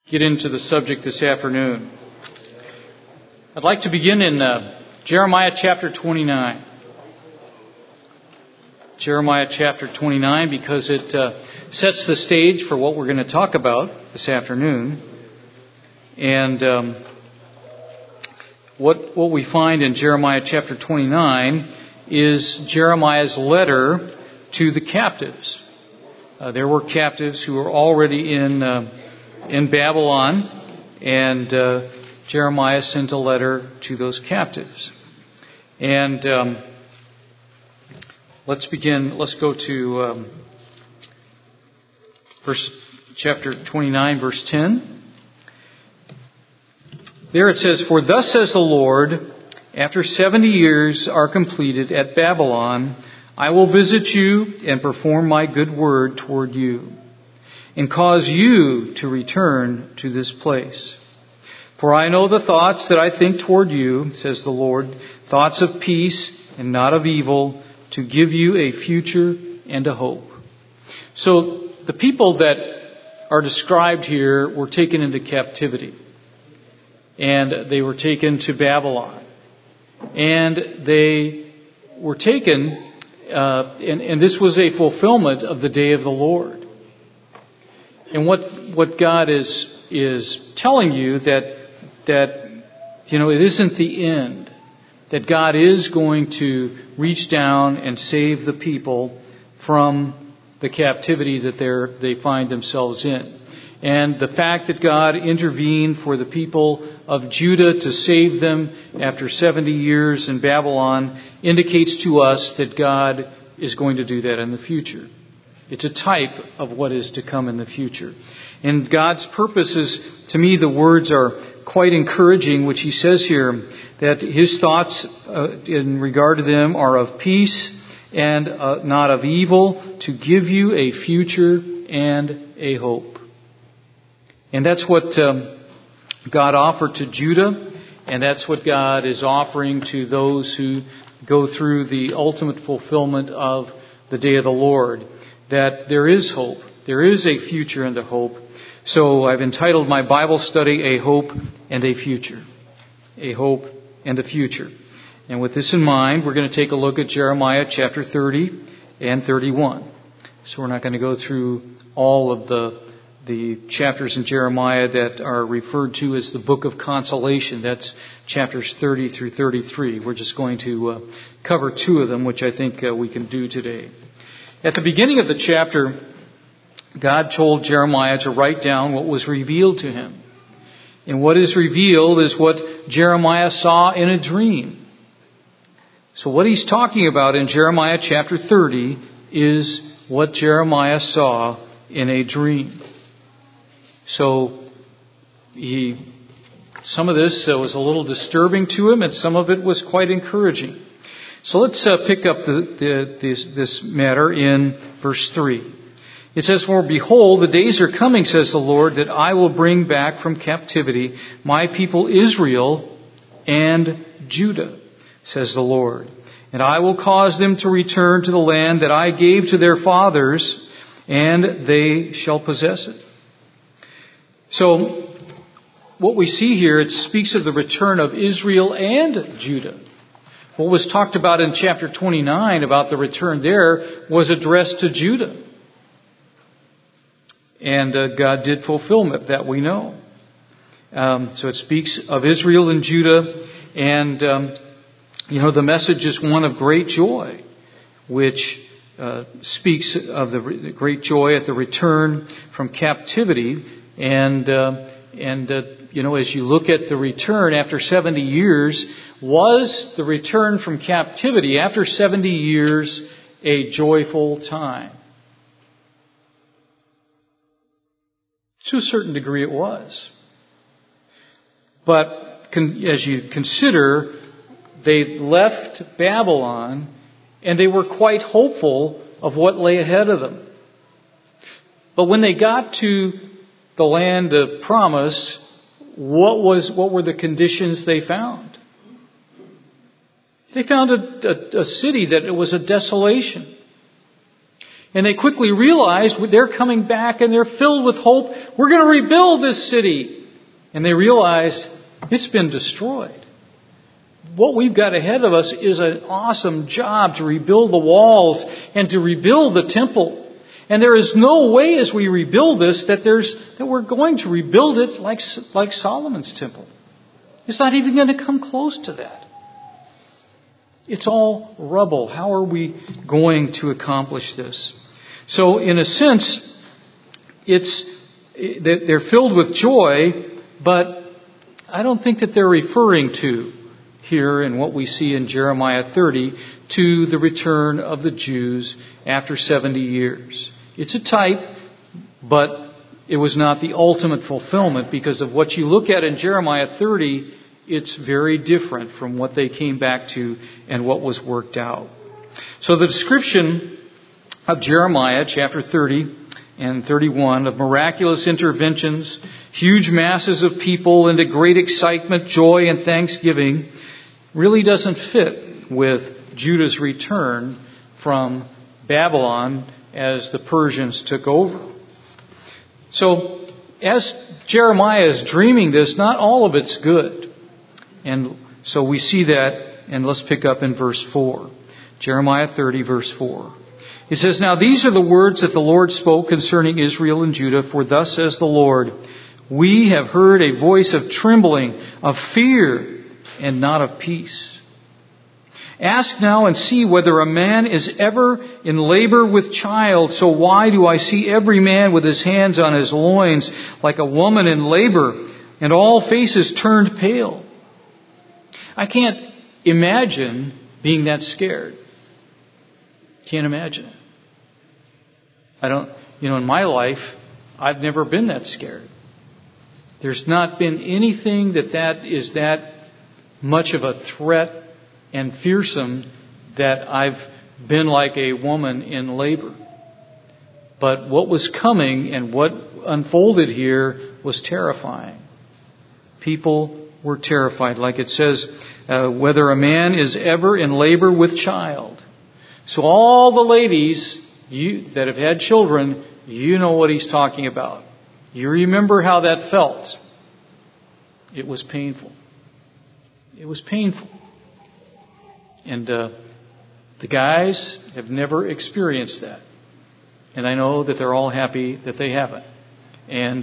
get into the subject this afternoon. I'd like to begin in Jeremiah chapter 29. Jeremiah chapter 29, because it sets the stage for what we're going to talk about this afternoon. And what we find in Jeremiah chapter 29 is Jeremiah's letter to the captives. There were captives who were already in Babylon, and Jeremiah sent a letter to those captives. And let's begin. Let's go to chapter 29, verse 10. There it says, "For thus says the Lord, after 70 years are completed at Babylon, I will visit you and perform my good word toward you, and cause you to return to this place. For I know the thoughts that I think toward you, says the Lord, thoughts of peace and not of evil, to give you a future and a hope." So the people that are described here were taken into captivity, and they were taken to Babylon, and they were taken, and this was a fulfillment of the day of the Lord. And what God is telling you that it isn't the end, that God is going to reach down and save the people from the captivity that they find themselves in. And the fact that God intervened for the people of Judah to save them after 70 years in Babylon indicates to us that God is going to do that in the future. It's a type of what is to come in the future. And God's purposes, to me, the words are quite encouraging, which He says here, that His thoughts in regard to them are of peace and not of evil, to give you a future and a hope. And that's what God offered to Judah, and that's what God is offering to those who go through the ultimate fulfillment of the day of the Lord, that there is hope. There is a future and a hope. So I've entitled my Bible study, A Hope and a Future. A Hope and a Future. And with this in mind, we're going to take a look at Jeremiah chapter 30 and 31. So we're not going to go through all of the chapters in Jeremiah that are referred to as the Book of Consolation. That's chapters 30 through 33. We're just going to cover two of them, which I think we can do today. At the beginning of the chapter, God told Jeremiah to write down what was revealed to him. And what is revealed is what Jeremiah saw in a dream. So what he's talking about in Jeremiah chapter 30 is what Jeremiah saw in a dream. So some of this was a little disturbing to him, and some of it was quite encouraging. So let's pick up this matter in verse 3. It says, "For behold, the days are coming, says the Lord, that I will bring back from captivity my people Israel and Judah, says the Lord. And I will cause them to return to the land that I gave to their fathers, and they shall possess it." So, what we see here, it speaks of the return of Israel and Judah. What was talked about in chapter 29 about the return there was addressed to Judah. And God did fulfill that, we know. So it speaks of Israel and Judah. And, the message is one of great joy, which speaks of the great joy at the return from captivity. And as you look at the return after 70 years, was the return from captivity after 70 years a joyful time? To a certain degree it was. But as you consider, they left Babylon and they were quite hopeful of what lay ahead of them. But when they got to the land of promise, what were the conditions they found? They found a city that it was a desolation. And they quickly realized they're coming back and they're filled with hope. We're going to rebuild this city. And they realized it's been destroyed. What we've got ahead of us is an awesome job to rebuild the walls and to rebuild the temple. And there is no way as we rebuild this that we're going to rebuild it like Solomon's temple. It's not even going to come close to that. It's all rubble. How are we going to accomplish this? So in a sense, they're filled with joy, but I don't think that they're referring to here in what we see in Jeremiah 30 to the return of the Jews after 70 years. It's a type, but it was not the ultimate fulfillment, because of what you look at in Jeremiah 30, it's very different from what they came back to and what was worked out. So the description of Jeremiah chapter 30 and 31 of miraculous interventions, huge masses of people into great excitement, joy, and thanksgiving really doesn't fit with Judah's return from Babylon as the Persians took over. So as Jeremiah is dreaming this, not all of it's good. And so we see that, and let's pick up in verse 4. Jeremiah 30, verse 4. It says, "Now these are the words that the Lord spoke concerning Israel and Judah, for thus says the Lord, we have heard a voice of trembling, of fear, and not of peace. Ask now and see whether a man is ever in labor with child. So why do I see every man with his hands on his loins like a woman in labor, and all faces turned pale?" I can't imagine being that scared. Can't imagine it. In my life, I've never been that scared. There's not been anything that is that much of a threat and fearsome that I've been like a woman in labor. But what was coming and what unfolded here was terrifying. People were terrified, like it says, whether a man is ever in labor with child. So all the ladies that have had children, you know what he's talking about. You remember how that felt. It was painful. It was painful. And the guys have never experienced that. And I know that they're all happy that they haven't. And,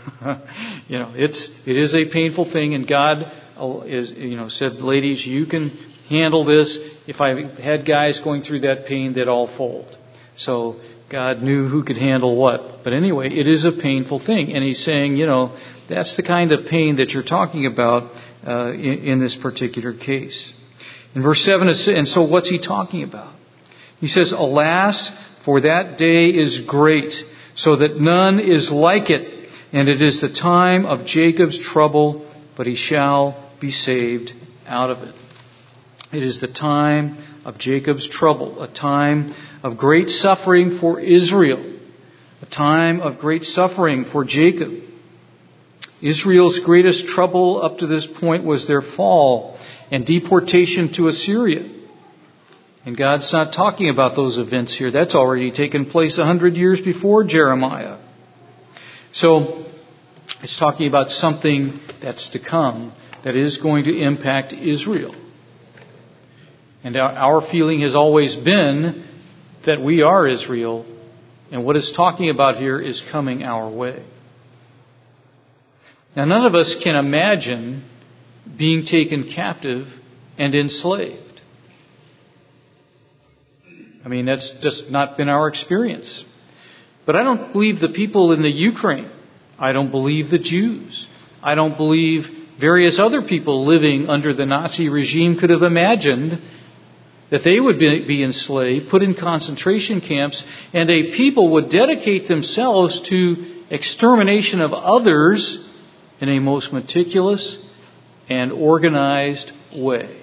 it is a painful thing, and God said, ladies, you can handle this. If I had guys going through that pain, they'd all fold. So God knew who could handle what. But anyway, it is a painful thing. And he's saying, that's the kind of pain that you're talking about in this particular case. In verse 7, and so what's he talking about? He says, "Alas, for that day is great, so that none is like it. And it is the time of Jacob's trouble, but he shall be saved out of it." It is the time of Jacob's trouble, a time of great suffering for Israel, a time of great suffering for Jacob. Israel's greatest trouble up to this point was their fall and deportation to Assyria. And God's not talking about those events here. That's already taken place 100 years before Jeremiah. So it's talking about something that's to come that is going to impact Israel. And our feeling has always been that we are Israel, and what it's talking about here is coming our way. Now, none of us can imagine being taken captive and enslaved. That's just not been our experience. But I don't believe the people in the Ukraine. I don't believe the Jews. I don't believe various other people living under the Nazi regime could have imagined that they would be enslaved, put in concentration camps, and a people would dedicate themselves to extermination of others in a most meticulous and organized way.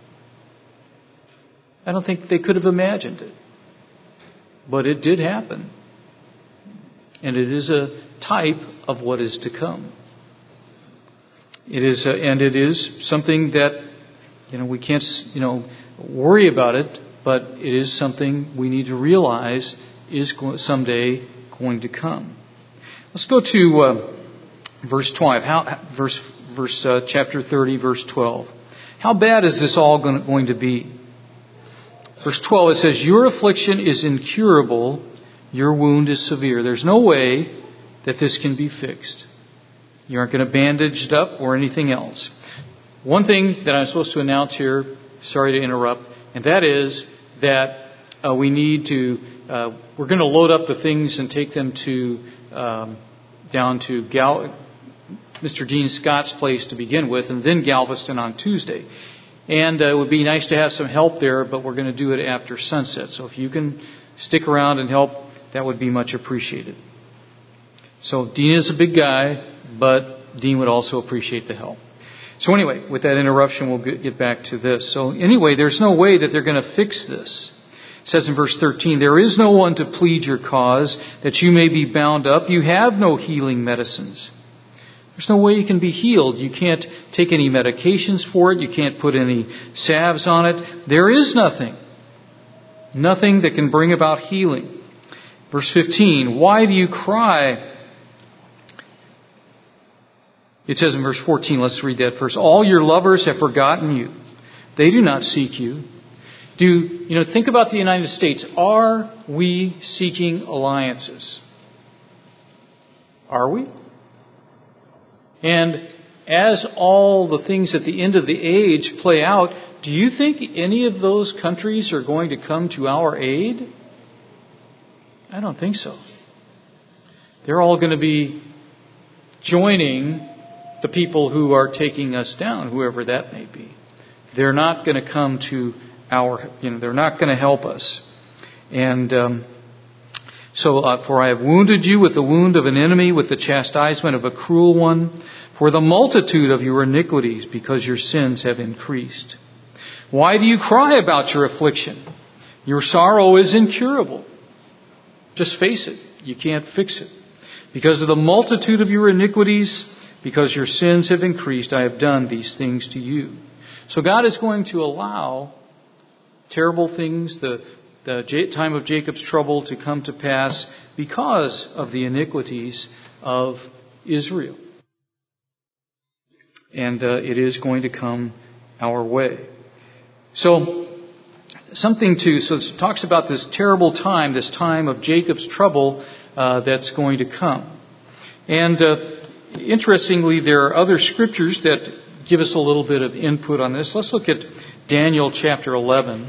I don't think they could have imagined it. But it did happen. And it is a type of what is to come. It is something that, we can't, worry about it, but it is something we need to realize is someday going to come. Let's go to verse 12. Chapter 30, verse 12. How bad is this all going to be? Verse 12, it says, "Your affliction is incurable, your wound is severe." There's no way that this can be fixed. You aren't going to bandage it up or anything else. One thing that I'm supposed to announce here, sorry to interrupt, and that is that we need to, we're going to load up the things and take them to down to Mr. Dean Scott's place to begin with, and then Galveston on Tuesday. And it would be nice to have some help there, but we're going to do it after sunset. So if you can stick around and help, that would be much appreciated. So Dean is a big guy, but Dean would also appreciate the help. So anyway, with that interruption, we'll get back to this. So anyway, there's no way that they're going to fix this. It says in verse 13, "There is no one to plead your cause, that you may be bound up. You have no healing medicines." There's no way you can be healed. You can't take any medications for it. You can't put any salves on it. There is nothing. Nothing that can bring about healing. Verse 15, "Why do you cry?" It says in verse 14, let's read that first. "All your lovers have forgotten you. They do not seek you." Think about the United States. Are we seeking alliances? Are we? And as all the things at the end of the age play out, do you think any of those countries are going to come to our aid? I don't think so. They're all going to be joining the people who are taking us down, whoever that may be. They're not going to come to they're not going to help us. And "For I have wounded you with the wound of an enemy, with the chastisement of a cruel one, for the multitude of your iniquities, because your sins have increased. Why do you cry about your affliction? Your sorrow is incurable." Just face it. You can't fix it. "Because of the multitude of your iniquities, because your sins have increased, I have done these things to you." So God is going to allow terrible things, the time of Jacob's trouble, to come to pass because of the iniquities of Israel. And it is going to come our way. So it talks about this terrible time, this time of Jacob's trouble that's going to come. And interestingly, there are other scriptures that give us a little bit of input on this. Let's look at Daniel chapter 11.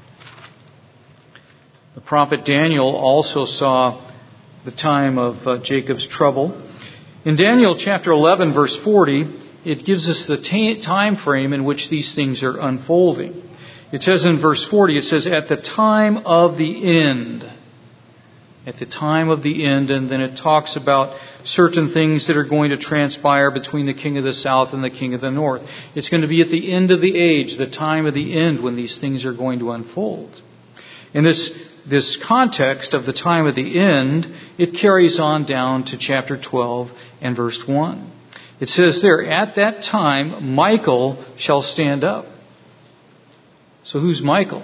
The prophet Daniel also saw the time of Jacob's trouble. In Daniel chapter 11, verse 40, it gives us the time frame in which these things are unfolding. It says in verse 40, it says, "At the time of the end." At the time of the end, and then it talks about certain things that are going to transpire between the king of the south and the king of the north. It's going to be at the end of the age, the time of the end, when these things are going to unfold. In this context of the time of the end, it carries on down to chapter 12 and verse 1. It says there, "At that time, Michael shall stand up." So who's Michael?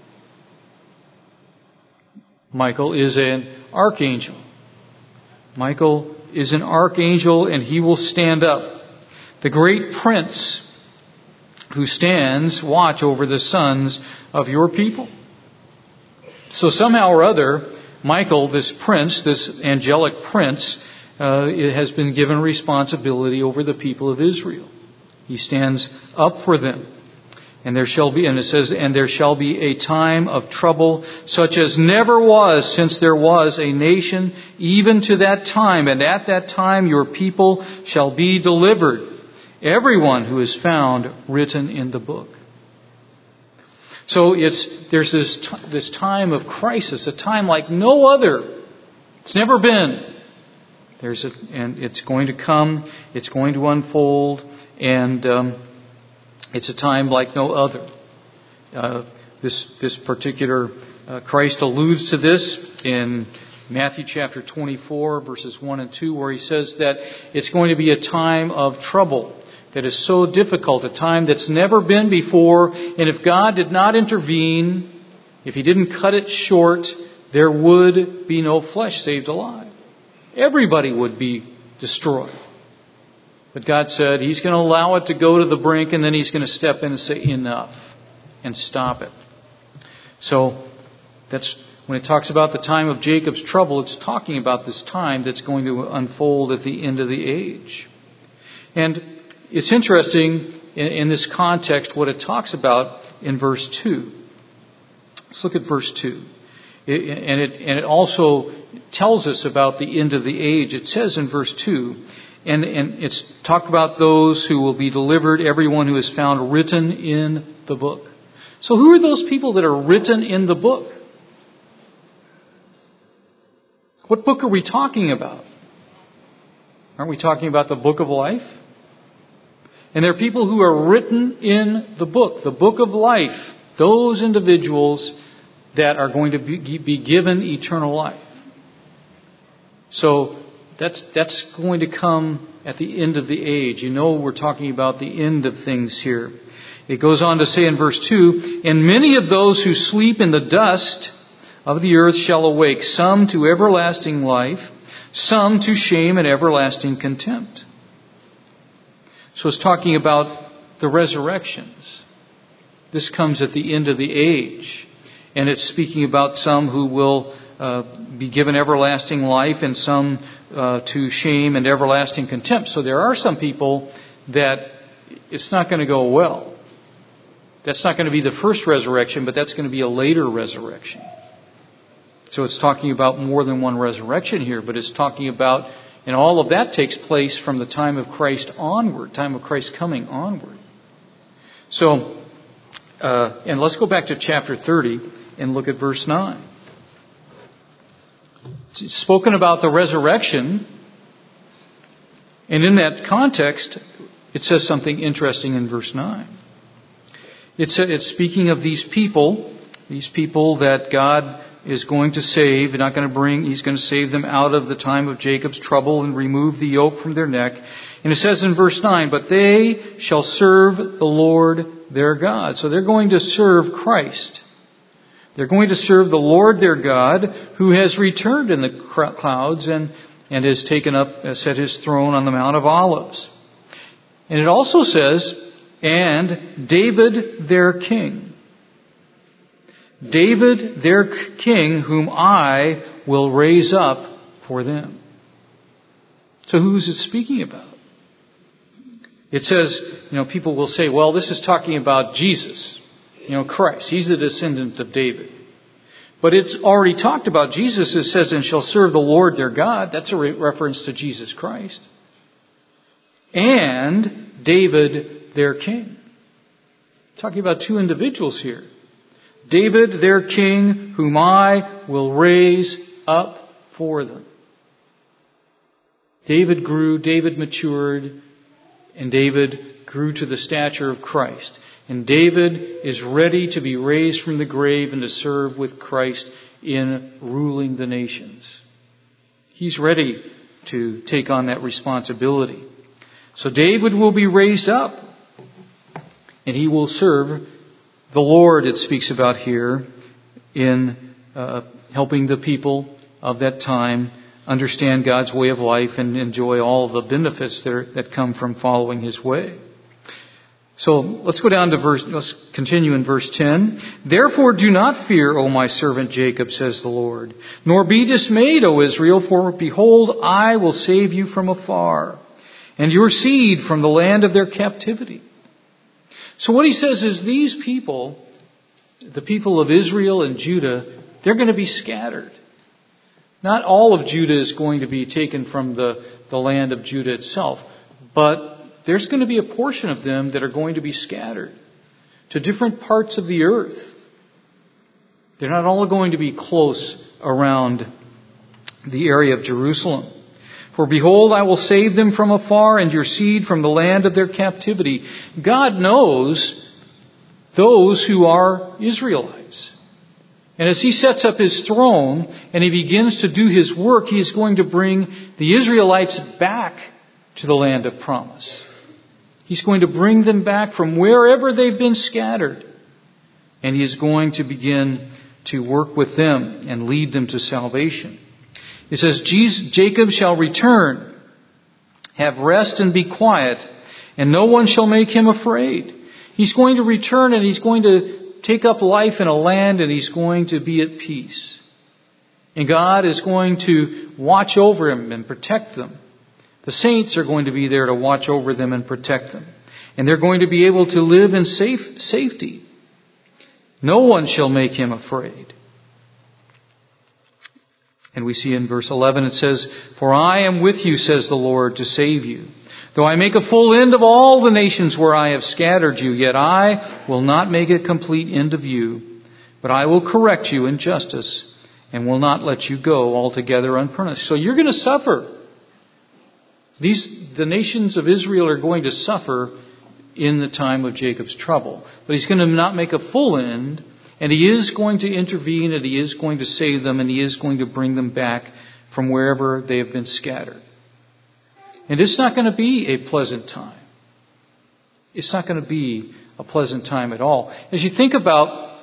Michael is an archangel. Michael is an archangel, and he will stand up. The great prince who stands watch over the sons of your people. So somehow or other, Michael, this prince, this angelic prince, has been given responsibility over the people of Israel. He stands up for them. And it says, "And there shall be a time of trouble such as never was since there was a nation, even to that time. And at that time your people shall be delivered, everyone who is found written in the book." So there's this time of crisis, a time like no other. It's never been. And it's going to come. It's going to unfold, and it's a time like no other. This particular Christ alludes to this in Matthew chapter 24, verses 1 and 2, where he says that it's going to be a time of trouble that is so difficult, a time that's never been before. And if God did not intervene, if He didn't cut it short, there would be no flesh saved alive. Everybody would be destroyed. But God said He's going to allow it to go to the brink, and then He's going to step in and say, enough, and stop it. So that's when it talks about the time of Jacob's trouble, it's talking about this time that's going to unfold at the end of the age. And it's interesting in this context what it talks about in verse 2. Let's look at verse 2. And it also tells us about the end of the age. It says in verse 2, and it's talked about those who will be delivered, everyone who is found written in the book. So who are those people that are written in the book? What book are we talking about? Aren't we talking about the book of life? And there are people who are written in the book of life, those individuals that are going to be given eternal life. So that's going to come at the end of the age. You know we're talking about the end of things here. It goes on to say in verse 2, and many of those who sleep in the dust of the earth shall awake, some to everlasting life, some to shame and everlasting contempt. So it's talking about the resurrections. This comes at the end of the age. And it's speaking about some who will be given everlasting life and some to shame and everlasting contempt. So there are some people that it's not going to go well. That's not going to be the first resurrection, but that's going to be a later resurrection. So it's talking about more than one resurrection here, but it's talking about, and all of that takes place from the time of Christ onward, time of Christ coming onward. So, and let's go back to chapter 30 and look at verse 9. It's spoken about the resurrection, and in that context, it says something interesting in verse 9. It's speaking of these people that God is going to save, and He's going to save them out of the time of Jacob's trouble and remove the yoke from their neck. And it says in verse 9, but they shall serve the Lord their God. So they're going to serve Christ. They're going to serve the Lord their God, who has returned in the clouds and has set His throne on the Mount of Olives. And it also says, and David their king. David their king, whom I will raise up for them. So who is it speaking about? It says, people will say, well, this is talking about Jesus, Christ. He's the descendant of David. But it's already talked about Jesus. It says, and shall serve the Lord their God. That's a reference to Jesus Christ. And David their king. Talking about two individuals here. David their king, whom I will raise up for them. David grew, David matured, and David grew to the stature of Christ. And David is ready to be raised from the grave and to serve with Christ in ruling the nations. He's ready to take on that responsibility. So David will be raised up, and he will serve the Lord, it speaks about here, in helping the people of that time understand God's way of life and enjoy all the benefits that come from following His way. So let's continue in verse 10. Therefore do not fear, O my servant Jacob, says the Lord, nor be dismayed, O Israel, for behold, I will save you from afar, and your seed from the land of their captivity. So what he says is these people, the people of Israel and Judah, they're going to be scattered. Not all of Judah is going to be taken from the land of Judah itself, but there's going to be a portion of them that are going to be scattered to different parts of the earth. They're not all going to be close around the area of Jerusalem. For behold, I will save them from afar, and your seed from the land of their captivity. God knows those who are Israelites. And as He sets up His throne and He begins to do His work, He is going to bring the Israelites back to the land of promise. He's going to bring them back from wherever they've been scattered. And He is going to begin to work with them and lead them to salvation. It says, Jacob shall return, have rest and be quiet, and no one shall make him afraid. He's going to return and he's going to take up life in a land and he's going to be at peace. And God is going to watch over him and protect them. The saints are going to be there to watch over them and protect them. And they're going to be able to live in safety. No one shall make him afraid. And we see in verse 11 it says, For I am with you, says the Lord, to save you. Though I make a full end of all the nations where I have scattered you, yet I will not make a complete end of you. But I will correct you in justice and will not let you go altogether unpunished. So you're going to suffer. The nations of Israel are going to suffer in the time of Jacob's trouble. But he's going to not make a full end, and he is going to intervene, and he is going to save them, and he is going to bring them back from wherever they have been scattered. And it's not going to be a pleasant time. It's not going to be a pleasant time at all. As you think about,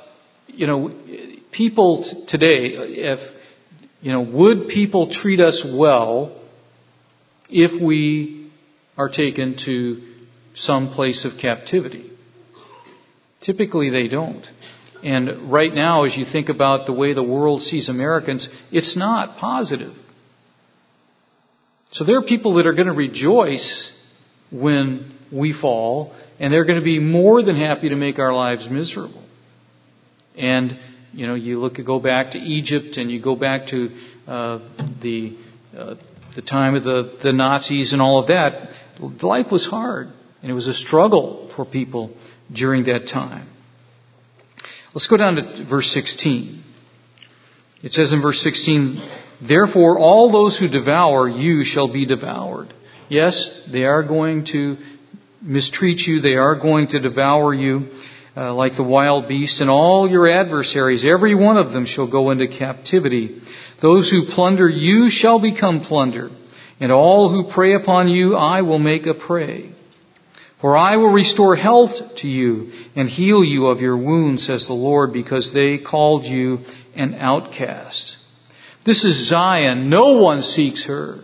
people today, would people treat us well if we are taken to some place of captivity? Typically they don't. And right now, as you think about the way the world sees Americans, it's not positive. So there are people that are going to rejoice when we fall, and they're going to be more than happy to make our lives miserable. And, you go back to Egypt, and you go back to the time of the Nazis and all of that. Life was hard, and it was a struggle for people during that time. Let's go down to verse 16. It says in verse 16, Therefore all those who devour you shall be devoured. Yes, they are going to mistreat you. They are going to devour you like the wild beast. And all your adversaries, every one of them shall go into captivity. Those who plunder you shall become plunder. And all who prey upon you I will make a prey. For I will restore health to you and heal you of your wounds, says the Lord, because they called you an outcast. This is Zion. No one seeks her.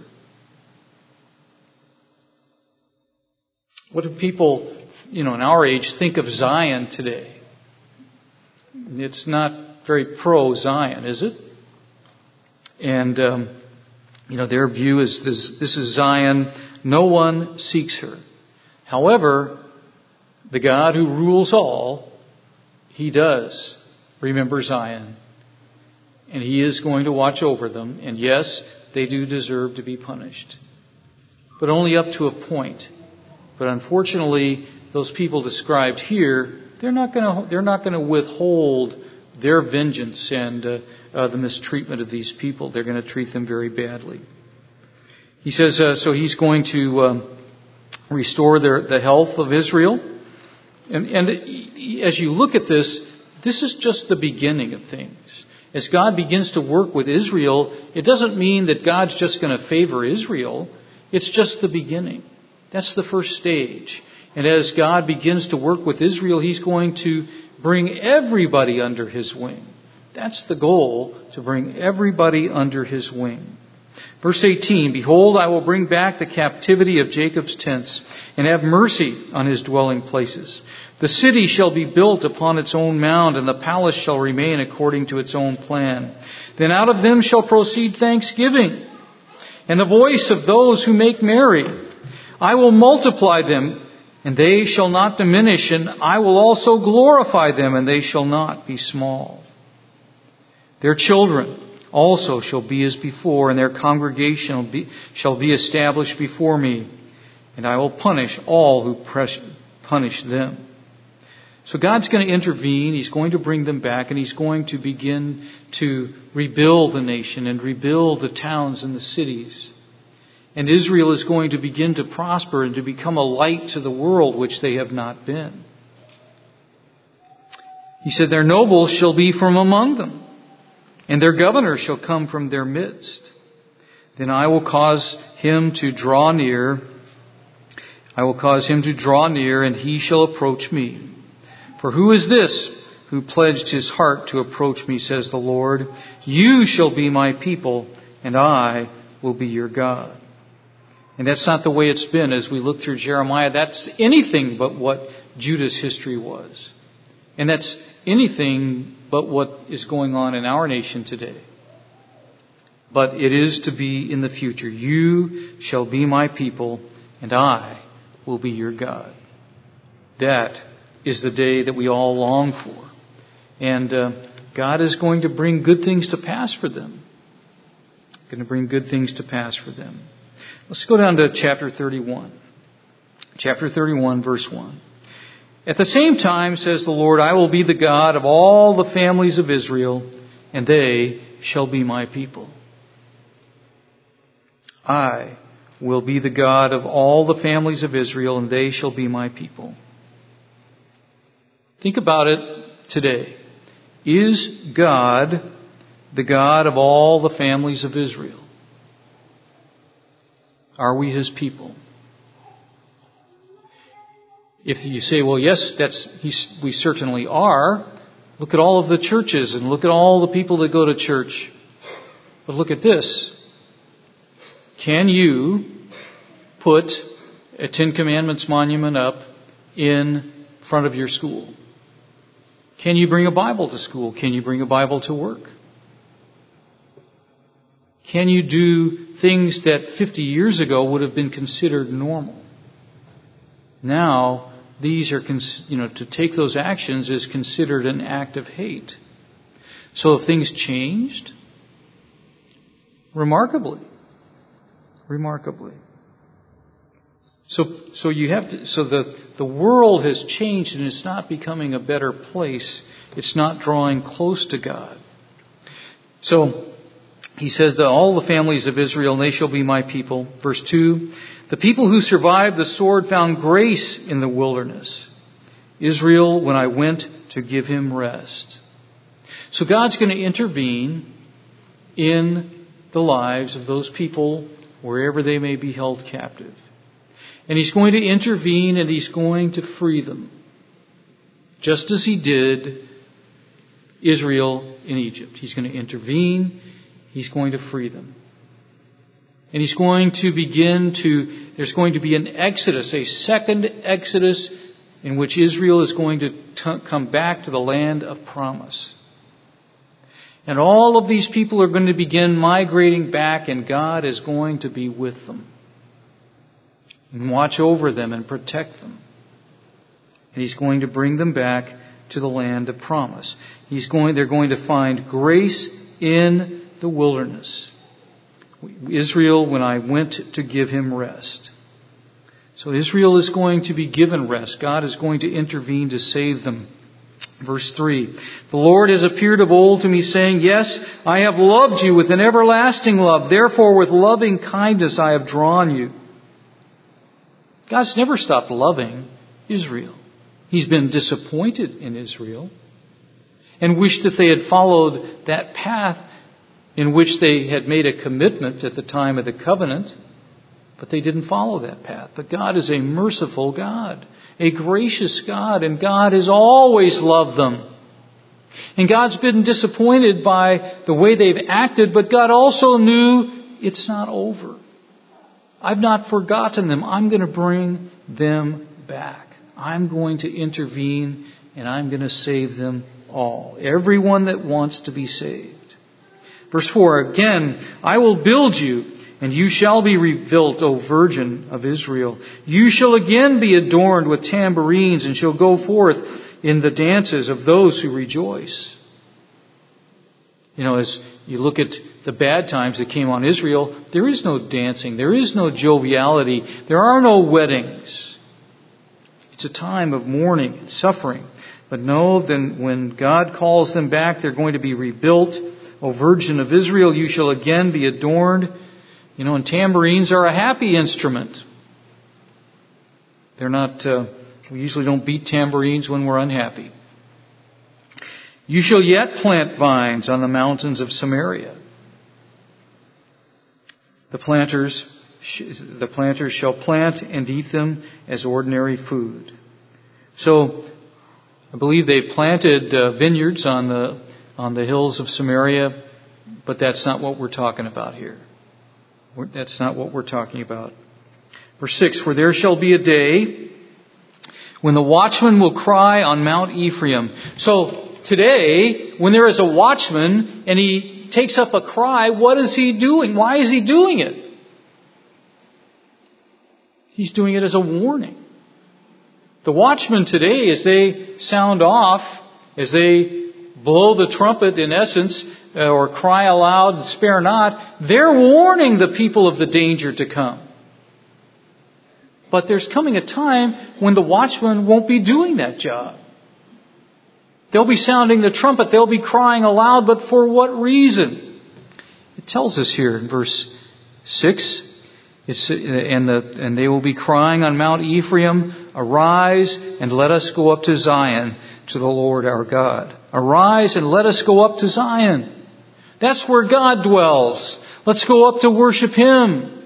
What do people, in our age think of Zion today? It's not very pro-Zion, is it? And, their view is this is Zion. No one seeks her. However, the God who rules all, He does remember Zion. And He is going to watch over them. And yes, they do deserve to be punished. But only up to a point. But unfortunately, those people described here, they're not going to withhold their vengeance and the mistreatment of these people. They're going to treat them very badly. He says, so He's going to restore the health of Israel. And as you look at this is just the beginning of things. As God begins to work with Israel, it doesn't mean that God's just going to favor Israel. It's just the beginning. That's the first stage. And as God begins to work with Israel, He's going to bring everybody under His wing. That's the goal, to bring everybody under His wing. Verse 18, Behold, I will bring back the captivity of Jacob's tents and have mercy on his dwelling places. The city shall be built upon its own mound, and the palace shall remain according to its own plan. Then out of them shall proceed thanksgiving and the voice of those who make merry. I will multiply them, and they shall not diminish, and I will also glorify them, and they shall not be small. Their children also shall be as before, and their congregation shall be established before me, and I will punish all who punish them. So God's going to intervene. He's going to bring them back, and He's going to begin to rebuild the nation and rebuild the towns and the cities. And Israel is going to begin to prosper and to become a light to the world, which they have not been. He said, Their nobles shall be from among them, and their governor shall come from their midst. Then I will cause him to draw near. I will cause him to draw near, and he shall approach me. For who is this who pledged his heart to approach me, says the Lord. You shall be my people, and I will be your God. And that's not the way it's been. As we look through Jeremiah, that's anything but what Judah's history was. And that's anything but what is going on in our nation today. But it is to be in the future. You shall be my people, and I will be your God. That is the day that we all long for. And God is going to bring good things to pass for them. Going to bring good things to pass for them. Let's go down to chapter 31. Chapter 31, verse 1. At the same time, says the Lord, I will be the God of all the families of Israel, and they shall be my people. I will be the God of all the families of Israel, and they shall be my people. Think about it today. Is God the God of all the families of Israel? Are we His people? If you say, well, yes, we certainly are. Look at all of the churches and look at all the people that go to church. But look at this. Can you put a Ten Commandments monument up in front of your school? Can you bring a Bible to school? Can you bring a Bible to work? Can you do things that 50 years ago would have been considered normal? Now, these are, to take those actions is considered an act of hate. So have things changed? Remarkably. So the world has changed and it's not becoming a better place. It's not drawing close to God. So he says that all the families of Israel, and they shall be my people. Verse 2, the people who survived the sword found grace in the wilderness. Israel, when I went to give him rest. So God's going to intervene in the lives of those people wherever they may be held captive. And He's going to intervene and He's going to free them. Just as He did Israel in Egypt. He's going to intervene. He's going to free them. And He's going to there's going to be an exodus, a second exodus in which Israel is going to come back to the land of promise. And all of these people are going to begin migrating back, and God is going to be with them and watch over them and protect them. And He's going to bring them back to the land of promise. They're going to find grace in the wilderness. Israel, when I went to give him rest. So Israel is going to be given rest. God is going to intervene to save them. Verse 3, the Lord has appeared of old to me, saying, yes, I have loved you with an everlasting love. Therefore, with loving kindness I have drawn you. God's never stopped loving Israel. He's been disappointed in Israel and wished that they had followed that path in which they had made a commitment at the time of the covenant, but they didn't follow that path. But God is a merciful God, a gracious God, and God has always loved them. And God's been disappointed by the way they've acted, but God also knew it's not over. I've not forgotten them. I'm going to bring them back. I'm going to intervene, and I'm going to save them all. Everyone that wants to be saved. Verse 4, again, I will build you, and you shall be rebuilt, O Virgin of Israel. You shall again be adorned with tambourines, and shall go forth in the dances of those who rejoice. As you look at the bad times that came on Israel, there is no dancing, there is no joviality, there are no weddings. It's a time of mourning and suffering. But no, then when God calls them back, they're going to be rebuilt. O Virgin of Israel, you shall again be adorned. And tambourines are a happy instrument. They're not, we usually don't beat tambourines when we're unhappy. You shall yet plant vines on the mountains of Samaria. The planters shall plant and eat them as ordinary food. So, I believe they planted vineyards on the hills of Samaria, but that's not what we're talking about here. That's not what we're talking about. Verse 6, for there shall be a day when the watchman will cry on Mount Ephraim. So today, when there is a watchman and he takes up a cry, what is he doing? Why is he doing it? He's doing it as a warning. The watchmen today, as they sound off, as they blow the trumpet in essence, or cry aloud and spare not, they're warning the people of the danger to come. But there's coming a time when the watchmen won't be doing that job. They'll be sounding the trumpet, they'll be crying aloud, but for what reason? It tells us here in verse 6, and they will be crying on Mount Ephraim, arise and let us go up to Zion, to the Lord our God. Arise and let us go up to Zion. That's where God dwells. Let's go up to worship Him.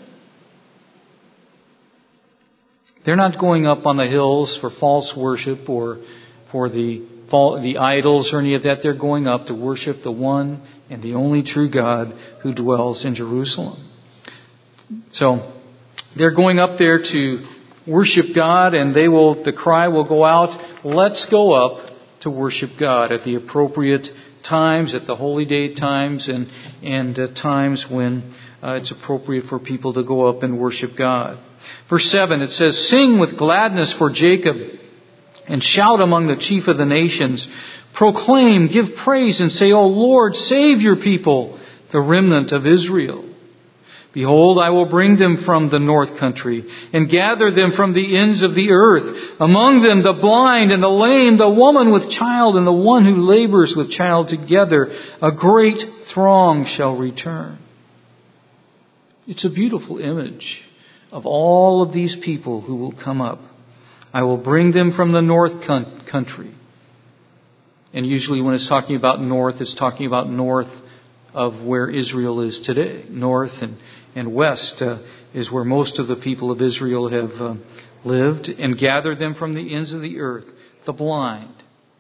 They're not going up on the hills for false worship or for the idols or any of that. They're going up to worship the one and the only true God who dwells in Jerusalem. So they're going up there to worship God, and the cry will go out, let's go up to worship God at the appropriate times, at the holy day times, and times when it's appropriate for people to go up and worship God. Verse 7, it says, sing with gladness for Jacob, and shout among the chief of the nations. Proclaim, give praise, and say, O Lord, save your people, the remnant of Israel. Behold, I will bring them from the north country, and gather them from the ends of the earth. Among them the blind and the lame, the woman with child, and the one who labors with child together. A great throng shall return. It's a beautiful image of all of these people who will come up. I will bring them from the north country. And usually when it's talking about north, it's talking about north of where Israel is today. North and west is where most of the people of Israel have lived, and gather them from the ends of the earth. The blind.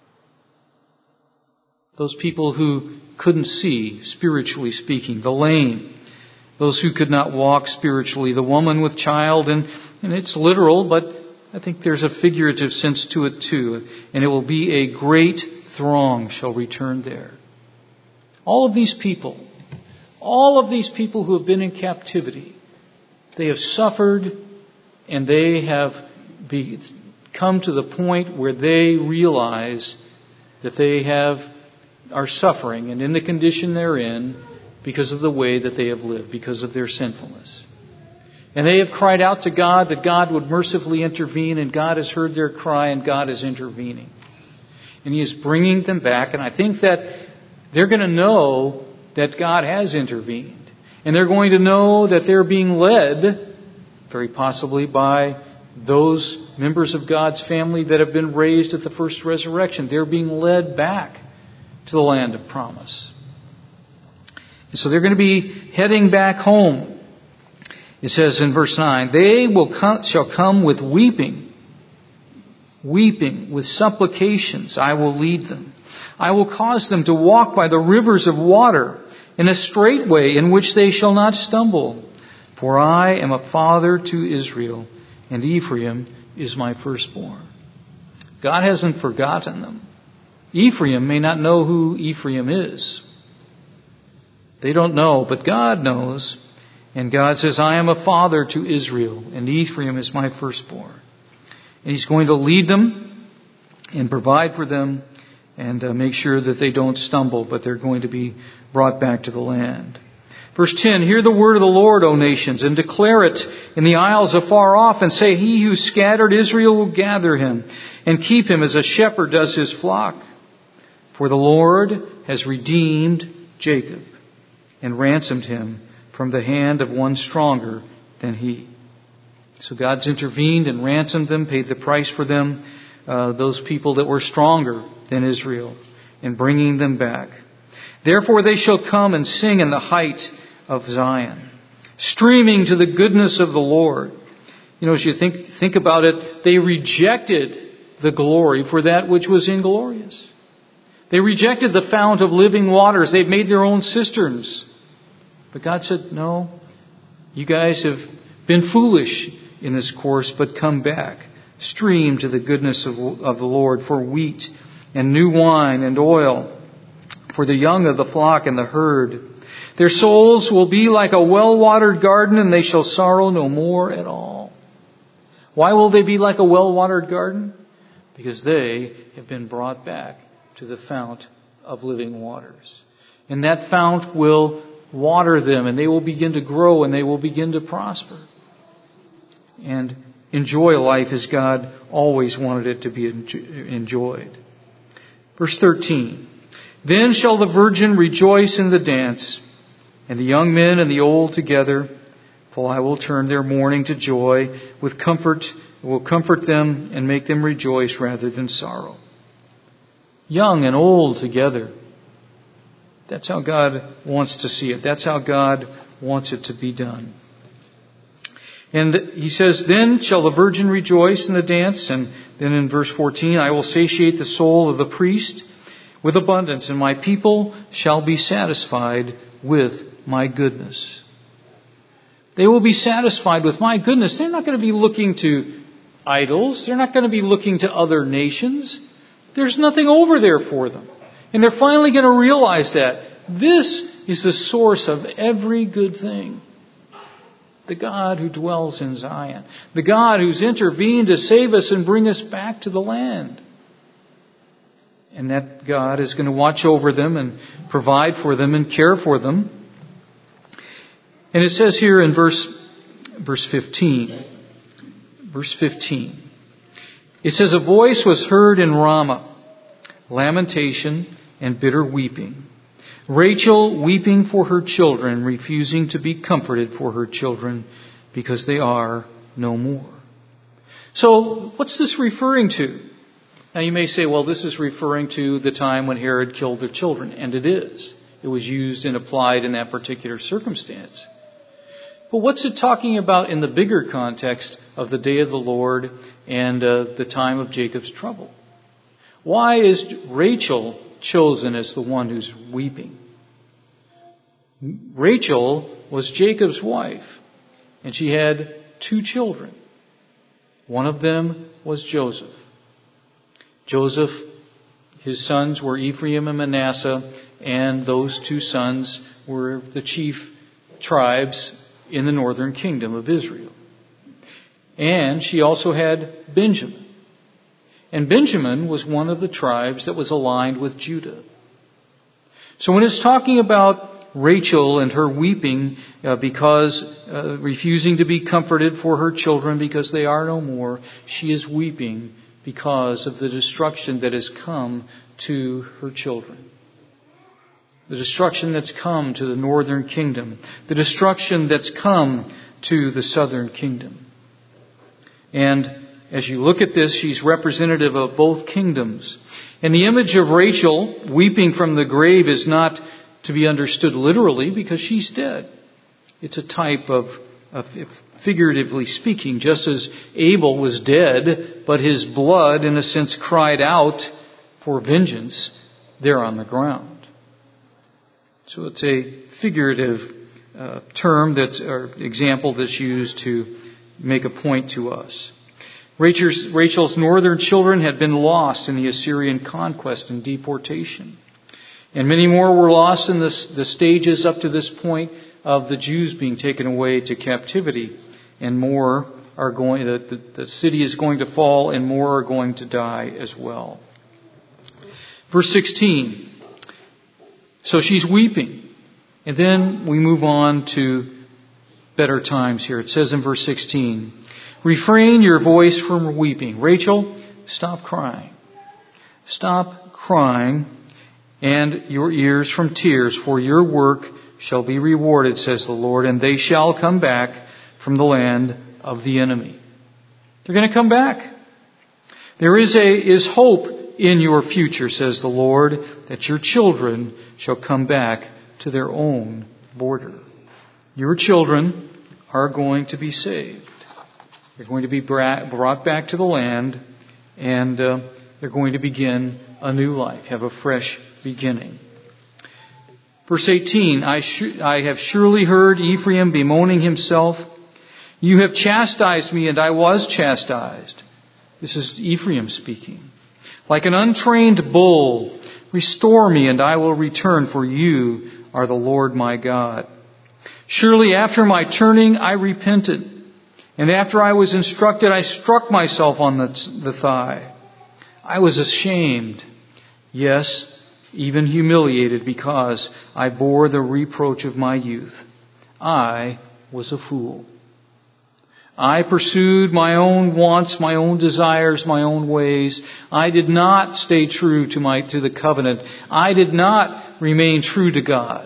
Those people who couldn't see, spiritually speaking. The lame. Those who could not walk spiritually. The woman with child. And it's literal, but I think there's a figurative sense to it too. And it will be a great throng shall return there. All of these people who have been in captivity, they have suffered, and they have come to the point where they realize that they are suffering, and in the condition they're in because of the way that they have lived, because of their sinfulness. And they have cried out to God that God would mercifully intervene, and God has heard their cry, and God is intervening. And He is bringing them back, and I think that they're going to know that God has intervened. And they're going to know that they're being led, very possibly by those members of God's family that have been raised at the first resurrection. They're being led back to the land of promise. And so they're going to be heading back home. It says in verse 9, they shall come with weeping, with supplications. I will lead them. I will cause them to walk by the rivers of water, in a straight way in which they shall not stumble. For I am a father to Israel, and Ephraim is my firstborn. God hasn't forgotten them. Ephraim may not know who Ephraim is. They don't know, but God knows. And God says, I am a father to Israel, and Ephraim is my firstborn. And He's going to lead them and provide for them, and make sure that they don't stumble, but they're going to be brought back to the land. Verse 10, hear the word of the Lord, O nations, and declare it in the isles afar off, and say, He who scattered Israel will gather him, and keep him as a shepherd does his flock. For the Lord has redeemed Jacob, and ransomed him from the hand of one stronger than he. So God's intervened and ransomed them, paid the price for them, those people that were stronger than Israel, in bringing them back. Therefore they shall come and sing in the height of Zion, streaming to the goodness of the Lord. You know, as you think about it, they rejected the glory for that which was inglorious. They rejected the fount of living waters. They've made their own cisterns. But God said, no, you guys have been foolish in this course, but come back. Stream to the goodness of the Lord for wheat and new wine and oil, for the young of the flock and the herd. Their souls will be like a well-watered garden, and they shall sorrow no more at all. Why will they be like a well-watered garden? Because they have been brought back to the fount of living waters. And that fount will water them, and they will begin to grow, and they will begin to prosper. And enjoy life as God always wanted it to be enjoyed. Verse 13. Then shall the virgin rejoice in the dance, and the young men and the old together, for I will turn their mourning to joy. With comfort, will comfort them and make them rejoice rather than sorrow. Young and old together. That's how God wants to see it. That's how God wants it to be done. And he says, then shall the virgin rejoice in the dance. And then in verse 14, I will satiate the soul of the priest with abundance, and my people shall be satisfied with my goodness. They will be satisfied with my goodness. They're not going to be looking to idols. They're not going to be looking to other nations. There's nothing over there for them. And they're finally going to realize that this is the source of every good thing. The God who dwells in Zion. The God who's intervened to save us and bring us back to the land. And that God is going to watch over them and provide for them and care for them. And it says here in verse 15. Verse 15. It says, a voice was heard in Ramah, lamentation and bitter weeping. Rachel weeping for her children, refusing to be comforted for her children, because they are no more. So, what's this referring to? Now you may say, well, this is referring to the time when Herod killed their children. And it is. It was used and applied in that particular circumstance. But what's it talking about in the bigger context of the day of the Lord and the time of Jacob's trouble? Why is Rachel chosen as the one who's weeping? Rachel was Jacob's wife, and she had 2 children. One of them was Joseph. Joseph, his sons were Ephraim and Manasseh, and those 2 sons were the chief tribes in the northern kingdom of Israel. And she also had Benjamin. And Benjamin was one of the tribes that was aligned with Judah. So when it's talking about Rachel and her weeping because refusing to be comforted for her children because they are no more, she is weeping because of the destruction that has come to her children. The destruction that's come to the northern kingdom. The destruction that's come to the southern kingdom. And as you look at this, she's representative of both kingdoms. And the image of Rachel weeping from the grave is not to be understood literally because she's dead. It's a type of figuratively speaking, just as Abel was dead, but his blood, in a sense, cried out for vengeance there on the ground. So it's a figurative term or example that's used to make a point to us. Rachel's northern children had been lost in the Assyrian conquest and deportation. And many more were lost in the stages up to this point of the Jews being taken away to captivity. And more are going, the city is going to fall and more are going to die as well. Verse 16. So she's weeping. And then we move on to better times here. It says in verse 16, refrain your voice from weeping. Rachel, stop crying. Stop crying and your ears from tears, for your work shall be rewarded, says the Lord, and they shall come back from the land of the enemy. They're going to come back. There is hope in your future, says the Lord, that your children shall come back to their own border. Your children are going to be saved. They're going to be brought back to the land, and they're going to begin a new life, have a fresh beginning. Verse 18, I have surely heard Ephraim bemoaning himself. You have chastised me, and I was chastised. This is Ephraim speaking. Like an untrained bull, restore me, and I will return, for you are the Lord my God. Surely after my turning, I repented, and after I was instructed, I struck myself on the thigh. I was ashamed, yes, even humiliated, because I bore the reproach of my youth. I was a fool. I pursued my own wants, my own desires, my own ways. I did not stay true to the covenant. I did not remain true to God.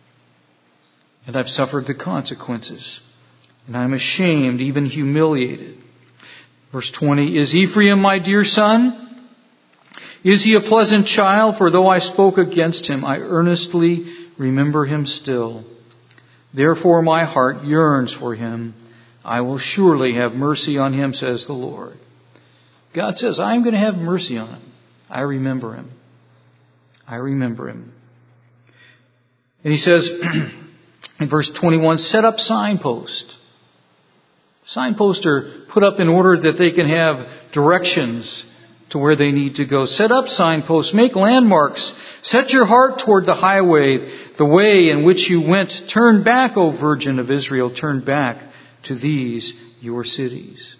And I've suffered the consequences. And I'm ashamed, even humiliated. Verse 20, is Ephraim my dear son? Is he a pleasant child? For though I spoke against him, I earnestly remember him still. Therefore my heart yearns for him. I will surely have mercy on him, says the Lord. God says, I'm going to have mercy on him. I remember him. I remember him. And he says in verse 21, set up signposts. Signposts are put up in order that they can have directions to where they need to go. Set up signposts. Make landmarks. Set your heart toward the highway, the way in which you went. Turn back, O Virgin of Israel. Turn back to these your cities.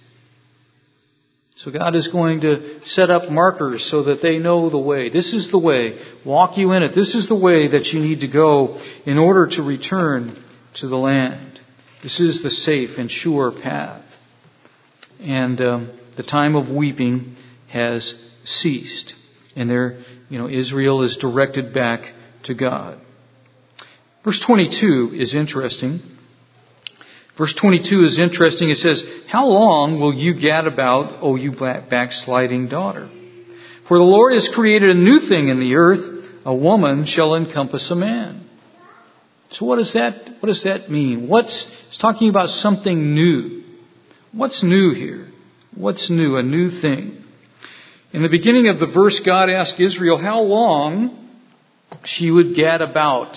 So God is going to set up markers so that they know the way. This is the way. Walk you in it. This is the way that you need to go in order to return to the land. This is the safe and sure path. And the time of weeping has ceased. And Israel is directed back to God. Verse 22 is interesting. Verse 22 is interesting. It says, how long will you gad about, O you backsliding daughter? For the Lord has created a new thing in the earth. A woman shall encompass a man. So what does that mean? It's talking about something new. What's new here? What's new? A new thing. In the beginning of the verse, God asked Israel how long she would gad about.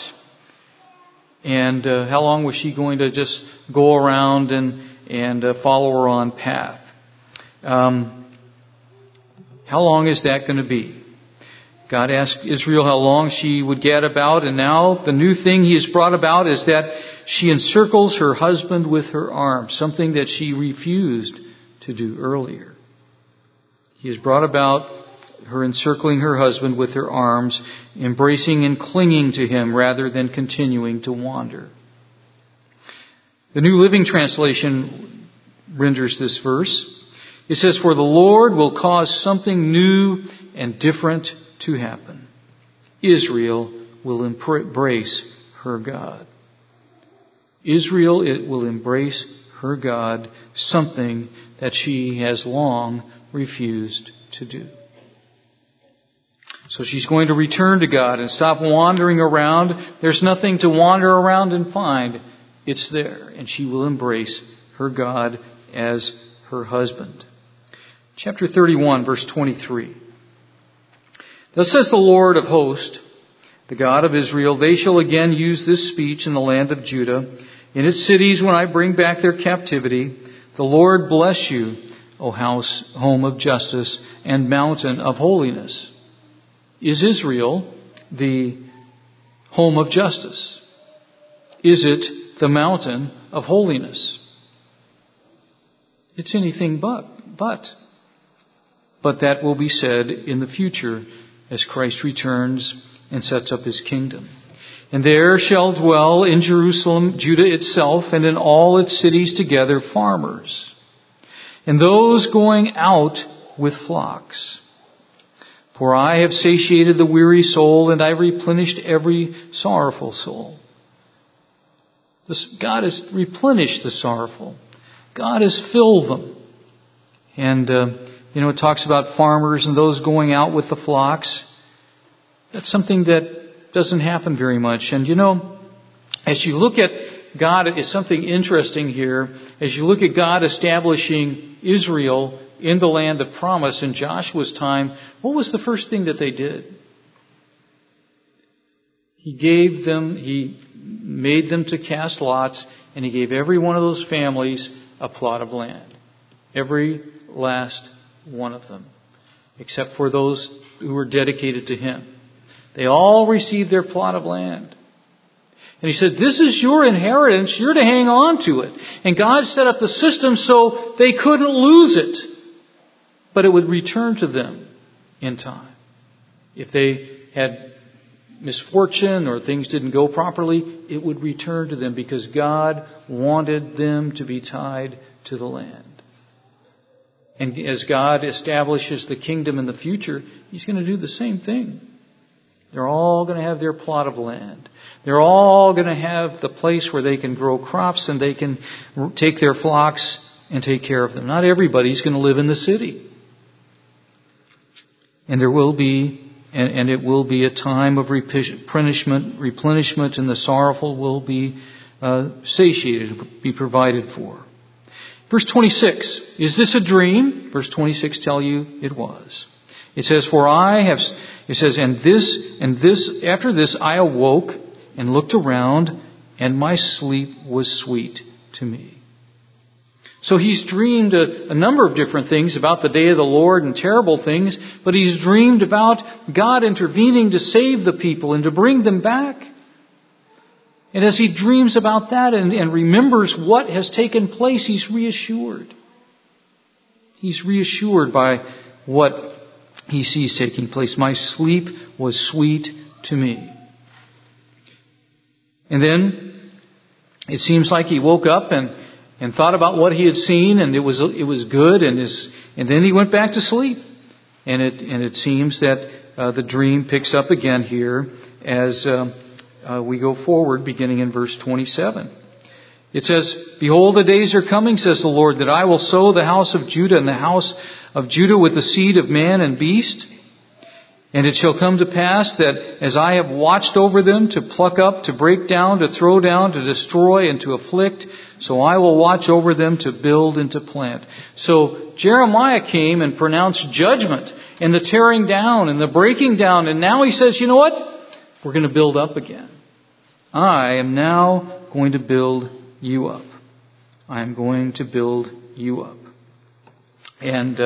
And how long was she going to just go around and follow her on path? How long is that going to be? God asked Israel how long she would gad about, and now the new thing He has brought about is that she encircles her husband with her arms, something that she refused to do earlier. He has brought about her encircling her husband with her arms, embracing and clinging to him rather than continuing to wander. The New Living Translation renders this verse. It says, for the Lord will cause something new and different to happen. Israel will embrace her God. Israel will embrace her God, something that she has long refused to do. So she's going to return to God and stop wandering around. There's nothing to wander around and find. It's there. And she will embrace her God as her husband. Chapter 31, verse 23. Thus says the Lord of hosts, the God of Israel, they shall again use this speech in the land of Judah, in its cities when I bring back their captivity. The Lord bless you, O house, home of justice and mountain of holiness. Is Israel the home of justice? Is it the mountain of holiness? It's anything but. But that will be said in the future as Christ returns and sets up His kingdom. And there shall dwell in Jerusalem, Judah itself, and in all its cities together, farmers, and those going out with flocks. For I have satiated the weary soul, and I replenished every sorrowful soul. God has replenished the sorrowful. God has filled them. And, it talks about farmers and those going out with the flocks. That's something that doesn't happen very much. And, as you look at God, it's something interesting here. As you look at God establishing Israel in the land of promise in Joshua's time, what was the first thing that they did? He made them to cast lots, and he gave every one of those families a plot of land. Every last one of them, except for those who were dedicated to him. They all received their plot of land. And he said, this is your inheritance. You're to hang on to it. And God set up the system so they couldn't lose it. But it would return to them in time. If they had misfortune or things didn't go properly, it would return to them because God wanted them to be tied to the land. And as God establishes the kingdom in the future, He's going to do the same thing. They're all going to have their plot of land. They're all going to have the place where they can grow crops and they can take their flocks and take care of them. Not everybody's going to live in the city. And there will be, and it will be a time of replenishment, and the sorrowful will be satiated, be provided for. Verse 26, is this a dream? Verse 26 tell you it was. It says, after this I awoke and looked around, and my sleep was sweet to me. So he's dreamed a number of different things about the day of the Lord and terrible things, but he's dreamed about God intervening to save the people and to bring them back. And as he dreams about that and remembers what has taken place, he's reassured. He's reassured by what he sees taking place. My sleep was sweet to me. And then it seems like he woke up and thought about what he had seen, and it was good, and then he went back to sleep. And it seems that the dream picks up again here as we go forward, beginning in verse 27. It says, behold, the days are coming, says the Lord, that I will sow the house of Judah and the house of Judah with the seed of man and beast. And it shall come to pass that as I have watched over them to pluck up, to break down, to throw down, to destroy, and to afflict, so I will watch over them to build and to plant. So Jeremiah came and pronounced judgment and the tearing down and the breaking down. And now he says, you know what? We're going to build up again. I am now going to build you up. I am going to build you up. And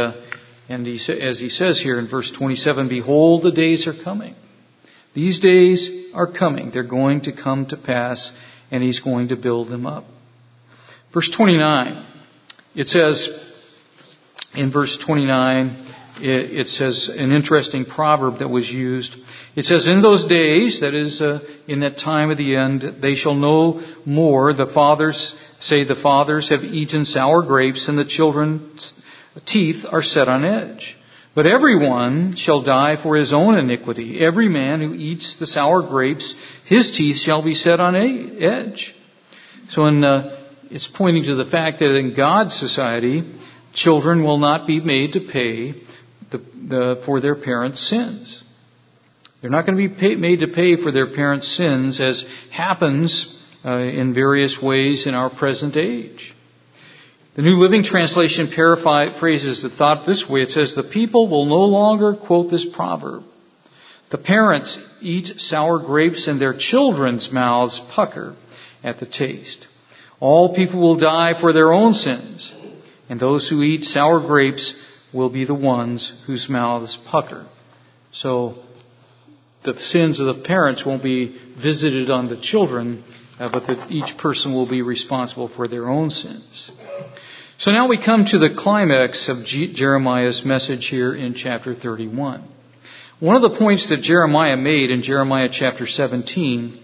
as he says here in verse 27, behold, the days are coming. These days are coming. They're going to come to pass, and he's going to build them up. Verse 29, it says, in verse 29, it says an interesting proverb that was used. It says, in those days, that is, in that time of the end, they shall no more, the fathers have eaten sour grapes, and the children's teeth are set on edge. But everyone shall die for his own iniquity. Every man who eats the sour grapes, his teeth shall be set on edge. So it's pointing to the fact that in God's society, children will not be made to pay for their parents' sins. They're not going to be made to pay for their parents' sins, as happens in various ways in our present age. The New Living Translation paraphrases the thought this way. It says, the people will no longer quote this proverb. The parents eat sour grapes and their children's mouths pucker at the taste. All people will die for their own sins, and those who eat sour grapes will be the ones whose mouths pucker. So the sins of the parents won't be visited on the children, but that each person will be responsible for their own sins. So now we come to the climax of Jeremiah's message here in chapter 31. One of the points that Jeremiah made in Jeremiah chapter 17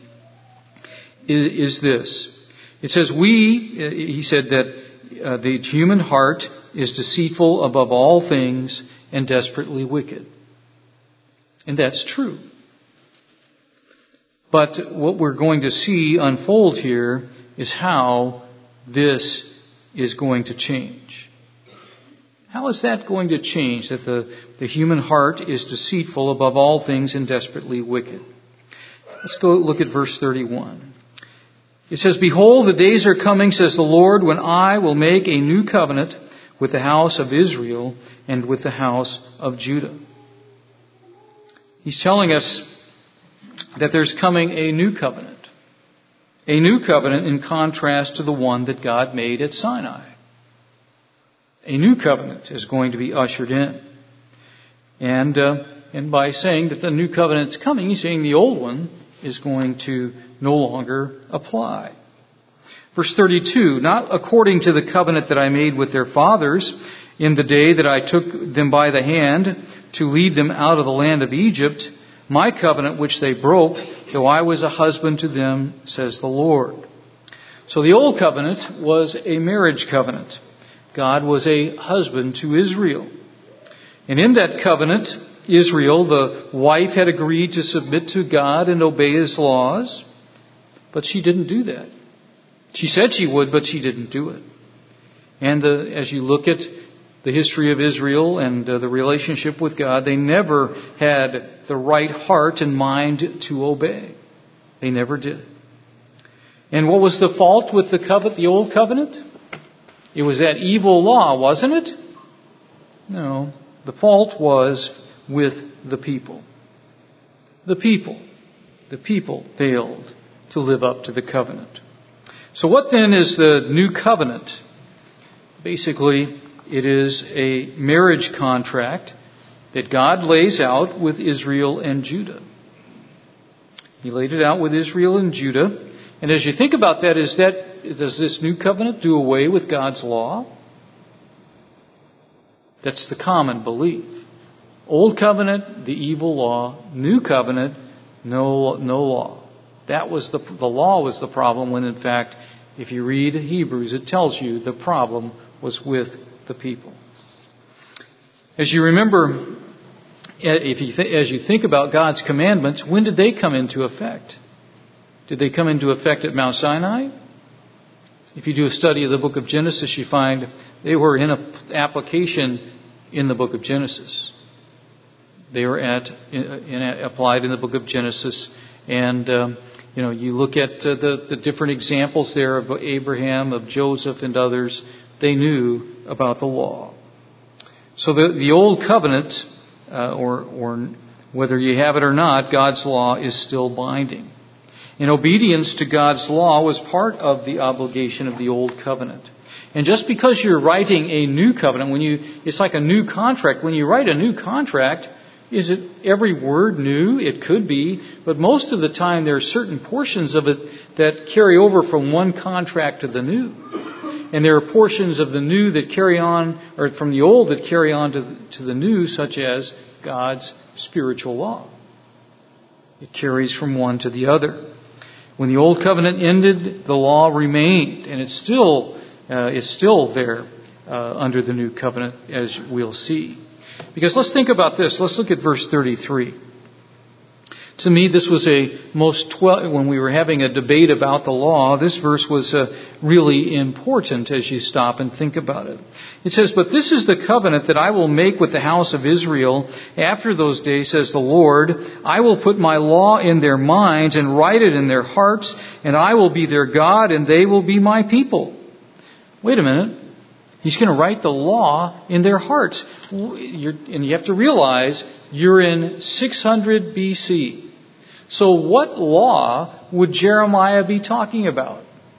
is this. It says, he said that the human heart is deceitful above all things and desperately wicked. And that's true. But what we're going to see unfold here is how this is going to change. How is that going to change, that the human heart is deceitful above all things and desperately wicked? Let's go look at verse 31. It says, behold, the days are coming, says the Lord, when I will make a new covenant with the house of Israel and with the house of Judah. He's telling us that there's coming a new covenant. A new covenant in contrast to the one that God made at Sinai. A new covenant is going to be ushered in. And by saying that the new covenant is coming, he's saying the old one is going to no longer apply. Verse 32, not according to the covenant that I made with their fathers in the day that I took them by the hand to lead them out of the land of Egypt, my covenant which they broke, though I was a husband to them, says the Lord. So the old covenant was a marriage covenant. God was a husband to Israel. And in that covenant, Israel, the wife, had agreed to submit to God and obey His laws, but she didn't do that. She said she would, but she didn't do it. And as you look at the history of Israel and the relationship with God, they never had the right heart and mind to obey. They never did. And what was the fault with the old covenant? It was that evil law, wasn't it? No. The fault was with the people. The people failed to live up to the covenant. So what then is the new covenant? Basically, it is a marriage contract that God lays out with Israel and Judah. He laid it out with Israel and Judah. And as you think about that, does this new covenant do away with God's law? That's the common belief. Old covenant, the evil law. New covenant, no law. That was the law was the problem, when in fact, if you read Hebrews, it tells you the problem was with the people. As you remember, as you think about God's commandments, when did they come into effect? Did they come into effect at Mount Sinai? If you do a study of the book of Genesis, you find they were in application in the book of Genesis. They were applied in the book of Genesis. And, you look at the different examples there of Abraham, of Joseph, and others. They knew about the law. So the old covenant, or whether you have it or not, God's law is still binding. And obedience to God's law was part of the obligation of the old covenant. And just because you're writing a new covenant, it's like a new contract. When you write a new contract, is it every word new? It could be, but most of the time there are certain portions of it that carry over from one contract to the new. And there are portions of the new that carry on, or from the old that carry on to the new, such as God's spiritual law. It carries from one to the other. When the old covenant ended, the law remained, and it's still there under the new covenant, as we'll see. Because let's think about this. Let's look at verse 33. To me, this was when we were having a debate about the law, this verse was really important as you stop and think about it. It says, "But this is the covenant that I will make with the house of Israel after those days, says the Lord. I will put my law in their minds and write it in their hearts, and I will be their God, and they will be my people." Wait a minute. He's going to write the law in their hearts. And you have to realize you're in 600 BC. So what law would Jeremiah be talking about?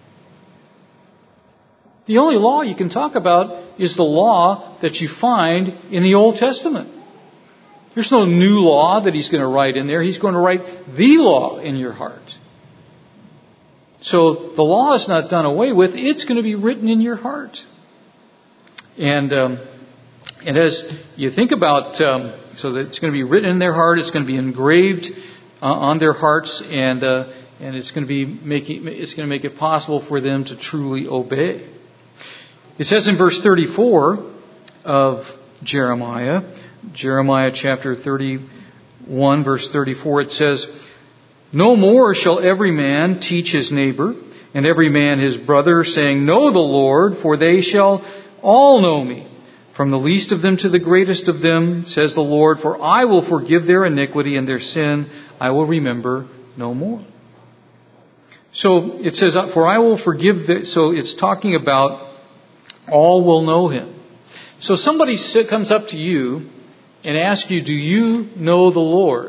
The only law you can talk about is the law that you find in the Old Testament. There's no new law that he's going to write in there. He's going to write the law in your heart. So the law is not done away with. It's going to be written in your heart. And as you think about, so that it's going to be written in their heart, it's going to be engraved on their hearts, and it's going to make it possible for them to truly obey. It says in verse 34 of Jeremiah chapter 31, verse 34, it says, "No more shall every man teach his neighbor, and every man his brother, saying, Know the Lord, for they shall all know me, from the least of them to the greatest of them, says the Lord, for I will forgive their iniquity, and their sin I will remember no more." So it says, for I will forgive so it's talking about all will know him. So somebody comes up to you and asks you, do you know the Lord?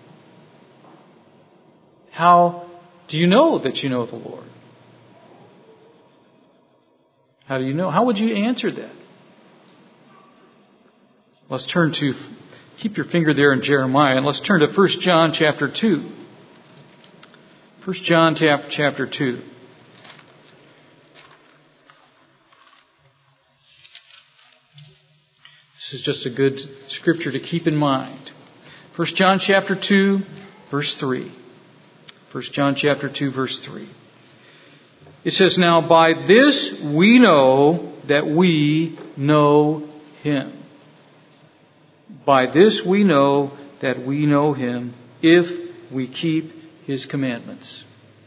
How do you know that you know the Lord? How do you know? How would you answer that? Let's turn to, keep your finger there in Jeremiah, and let's turn to 1 John chapter 2. 1 John chapter 2. This is just a good scripture to keep in mind. 1 John chapter 2, verse 3. 1 John chapter 2, verse 3. It says, now by this we know that we know Him. By this we know that we know Him if we keep His commandments.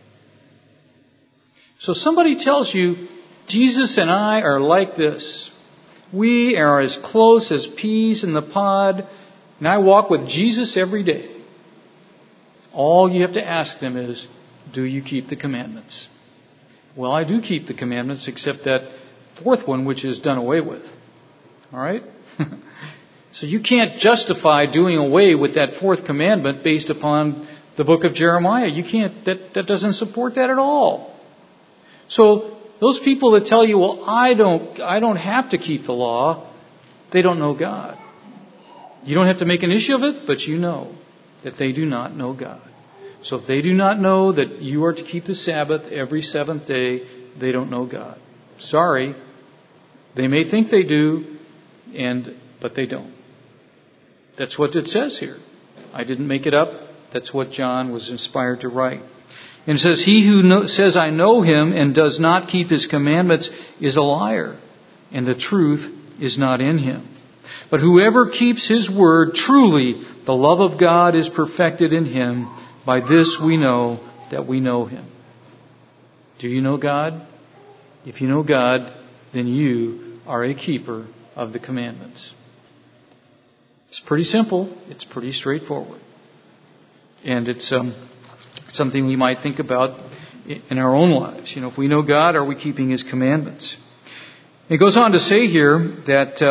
So somebody tells you, Jesus and I are like this. We are as close as peas in the pod, and I walk with Jesus every day. All you have to ask them is, do you keep the commandments? Well, I do keep the commandments, except that fourth one, which is done away with. All right? So you can't justify doing away with that fourth commandment based upon the book of Jeremiah. You can't, that doesn't support that at all. So those people that tell you, well, I don't have to keep the law, they don't know God. You don't have to make an issue of it, but you know that they do not know God. So if they do not know that you are to keep the Sabbath every seventh day, they don't know God. Sorry. They may think they do, but they don't. That's what it says here. I didn't make it up. That's what John was inspired to write. And it says, he who says, I know Him and does not keep His commandments is a liar, and the truth is not in him. But whoever keeps His word, truly the love of God is perfected in him. By this we know that we know Him. Do you know God? If you know God, then you are a keeper of the commandments. It's pretty simple. It's pretty straightforward. And it's something we might think about in our own lives. You know, if we know God, are we keeping His commandments? It goes on to say here that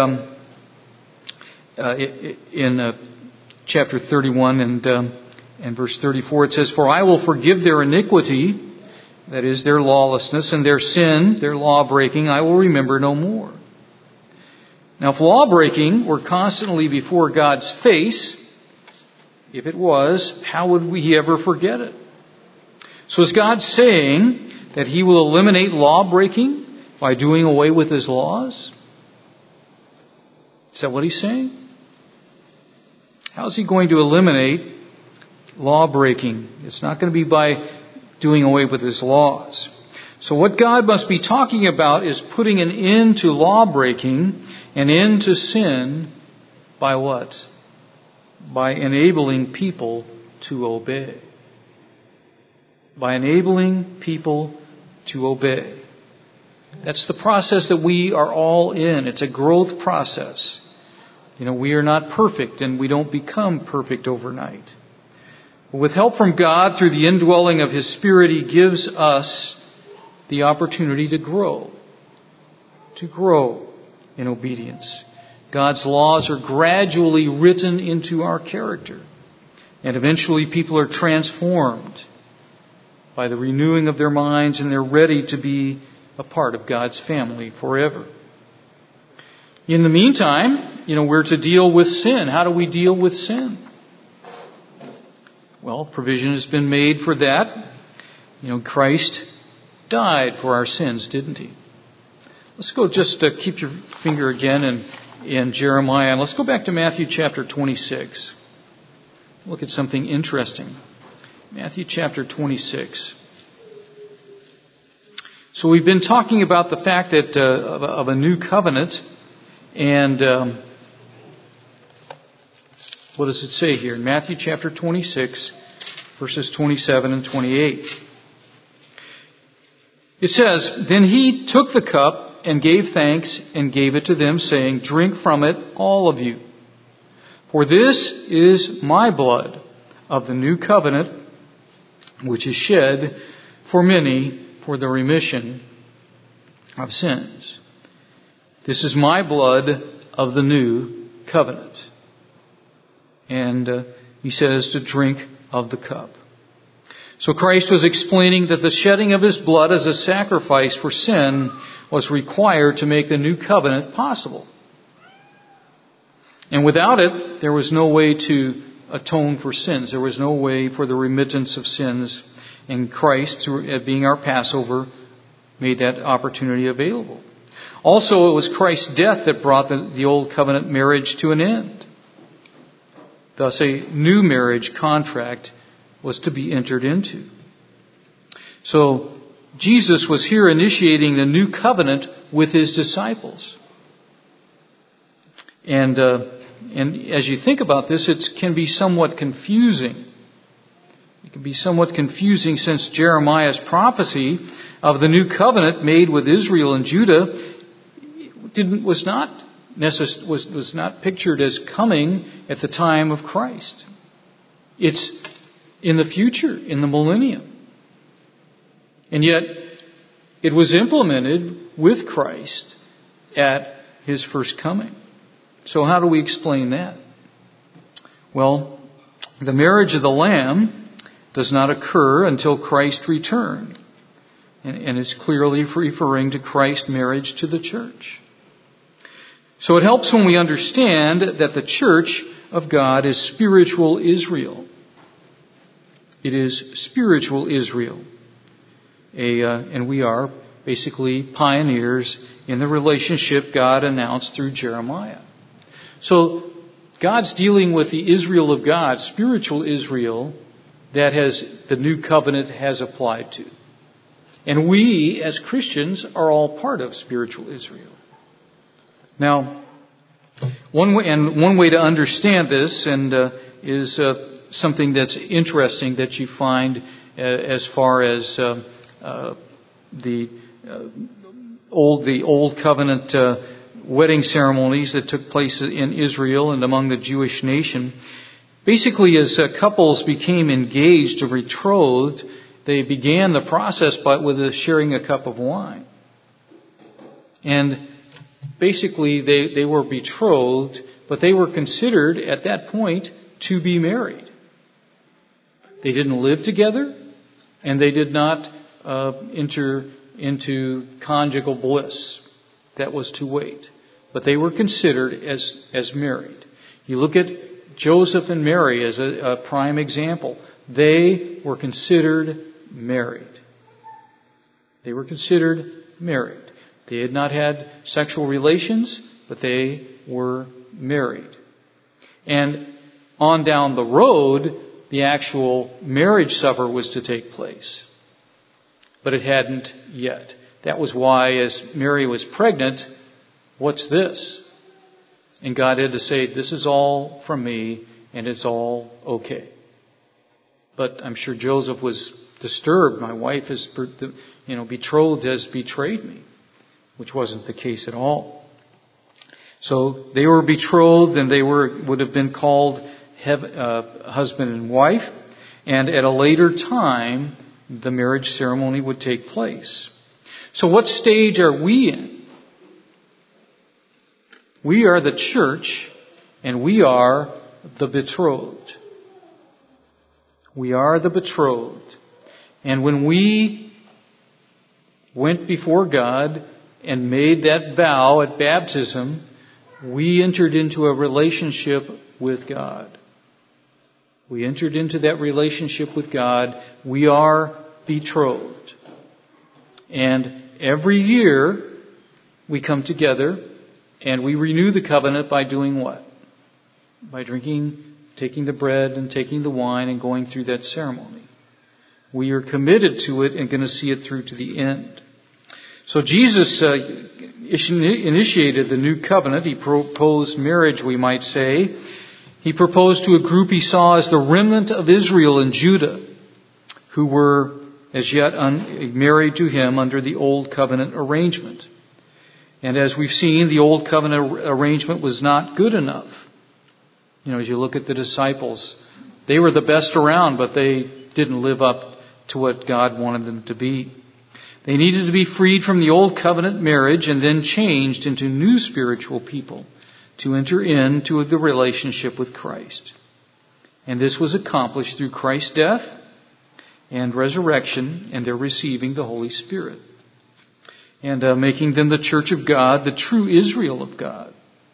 in chapter 31 and verse 34, it says, for I will forgive their iniquity, that is their lawlessness, and their sin, their law breaking, I will remember no more. Now, if law breaking were constantly before God's face, if it was, how would He ever forget it? So is God saying that He will eliminate law breaking by doing away with His laws? Is that what He's saying? How is He going to eliminate law breaking? It's not going to be by doing away with His laws. So what God must be talking about is putting an end to law breaking, an end to sin, by what? By enabling people to obey. By enabling people to obey. That's the process that we are all in. It's a growth process. You know, we are not perfect, and we don't become perfect overnight. But with help from God through the indwelling of His Spirit, He gives us the opportunity to grow in obedience. God's laws are gradually written into our character, and eventually people are transformed by the renewing of their minds, and they're ready to be a part of God's family forever. In the meantime, we're to deal with sin. How do we deal with sin? Well, provision has been made for that. Christ died for our sins, didn't He? Let's go just keep your finger again in Jeremiah. And let's go back to Matthew chapter 26. Look at something interesting. Matthew chapter 26. So we've been talking about the fact that of a new covenant. And what does it say here? In Matthew chapter 26, verses 27 and 28. It says, then He took the cup and gave thanks and gave it to them, saying, drink from it, all of you. For this is my blood of the new covenant, which is shed for many for the remission of sins. This is my blood of the new covenant. And he says to drink of the cup. So Christ was explaining that the shedding of his blood as a sacrifice for sin was required to make the new covenant possible. And without it, there was no way to atone for sins. There was no way for the remittance of sins. And Christ, being our Passover, made that opportunity available. Also, it was Christ's death that brought the old covenant marriage to an end. Thus, a new marriage contract was to be entered into. So, Jesus was here initiating the new covenant with his disciples. And as you think about this, it can be somewhat confusing. It can be somewhat confusing since Jeremiah's prophecy of the new covenant made with Israel and Judah was not pictured as coming at the time of Christ. It's in the future, in the millennium. And yet, it was implemented with Christ at his first coming. So how do we explain that? Well, the marriage of the Lamb does not occur until Christ returned. And it's clearly referring to Christ's marriage to the church. So it helps when we understand that the church of God is spiritual Israel. It is spiritual Israel. And we are basically pioneers in the relationship God announced through Jeremiah. So God's dealing with the Israel of God, spiritual Israel, that the new covenant has applied to. And we, as Christians, are all part of spiritual Israel. Now, one way to understand this is something that's interesting that you find as far as the old covenant wedding ceremonies that took place in Israel and among the Jewish nation. Basically, as couples became engaged or betrothed, they began the process with sharing a cup of wine. And basically, they were betrothed, but they were considered at that point to be married. They didn't live together, and they did not enter into conjugal bliss. That was to wait. But they were considered as married. You look at Joseph and Mary as a prime example. They were considered married. They were considered married. They had not had sexual relations, but they were married. And on down the road, the actual marriage supper was to take place. But it hadn't yet. That was why, as Mary was pregnant, what's this? And God had to say, this is all from me, and it's all okay. But I'm sure Joseph was disturbed. My wife is, betrothed has betrayed me, which wasn't the case at all. So they were betrothed, and they would have been called husband and wife. And at a later time, the marriage ceremony would take place. So what stage are we in? We are the church, and we are the betrothed. We are the betrothed. And when we went before God and made that vow at baptism, we entered into a relationship with God. We entered into that relationship with God. We are betrothed. And every year we come together and we renew the covenant by doing what? By taking the bread and taking the wine and going through that ceremony. We are committed to it and going to see it through to the end. So Jesus initiated the new covenant. He proposed marriage, we might say. He proposed to a group he saw as the remnant of Israel and Judah, who were as yet married to him under the old covenant arrangement. And as we've seen, the old covenant arrangement was not good enough. As you look at the disciples, they were the best around, but they didn't live up to what God wanted them to be. They needed to be freed from the old covenant marriage and then changed into new spiritual people to enter into the relationship with Christ. And this was accomplished through Christ's death and resurrection and their receiving the Holy Spirit. And making them the church of God, the true Israel of God.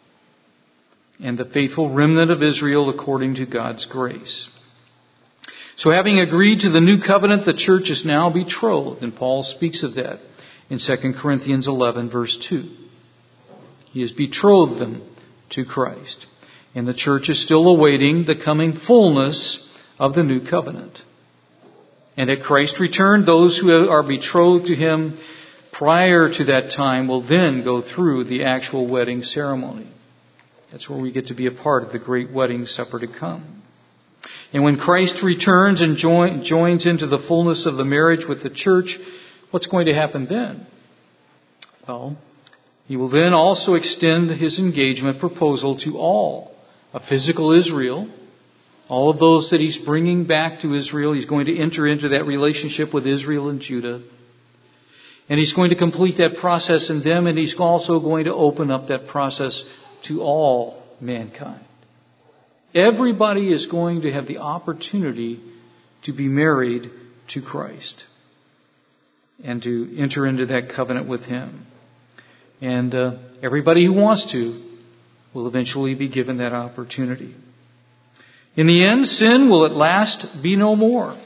And the faithful remnant of Israel according to God's grace. So having agreed to the new covenant, the church is now betrothed. And Paul speaks of that in 2 Corinthians 11 verse 2. He has betrothed them to Christ. And the church is still awaiting the coming fullness of the new covenant. And at Christ's return, those who are betrothed to Him prior to that time will then go through the actual wedding ceremony. That's where we get to be a part of the great wedding supper to come. And when Christ returns and joins into the fullness of the marriage with the church, what's going to happen then? Well, He will then also extend His engagement proposal to all of physical Israel. All of those that He's bringing back to Israel. He's going to enter into that relationship with Israel and Judah. And He's going to complete that process in them, and He's also going to open up that process to all mankind. Everybody is going to have the opportunity to be married to Christ and to enter into that covenant with Him. And everybody who wants to will eventually be given that opportunity. In the end, sin will at last be no more.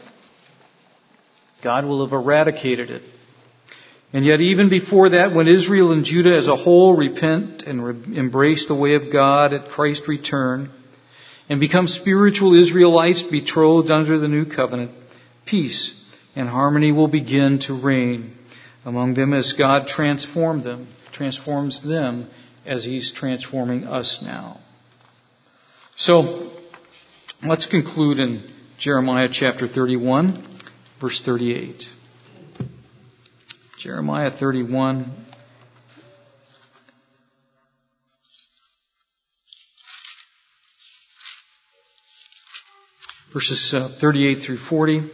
God will have eradicated it. And yet even before that, when Israel and Judah as a whole repent and embrace the way of God at Christ's return and become spiritual Israelites betrothed under the new covenant, peace and harmony will begin to reign among them as God transforms them as He's transforming us now. So, let's conclude in Jeremiah chapter 31, verse 38. Jeremiah 31, verses 38 through 40.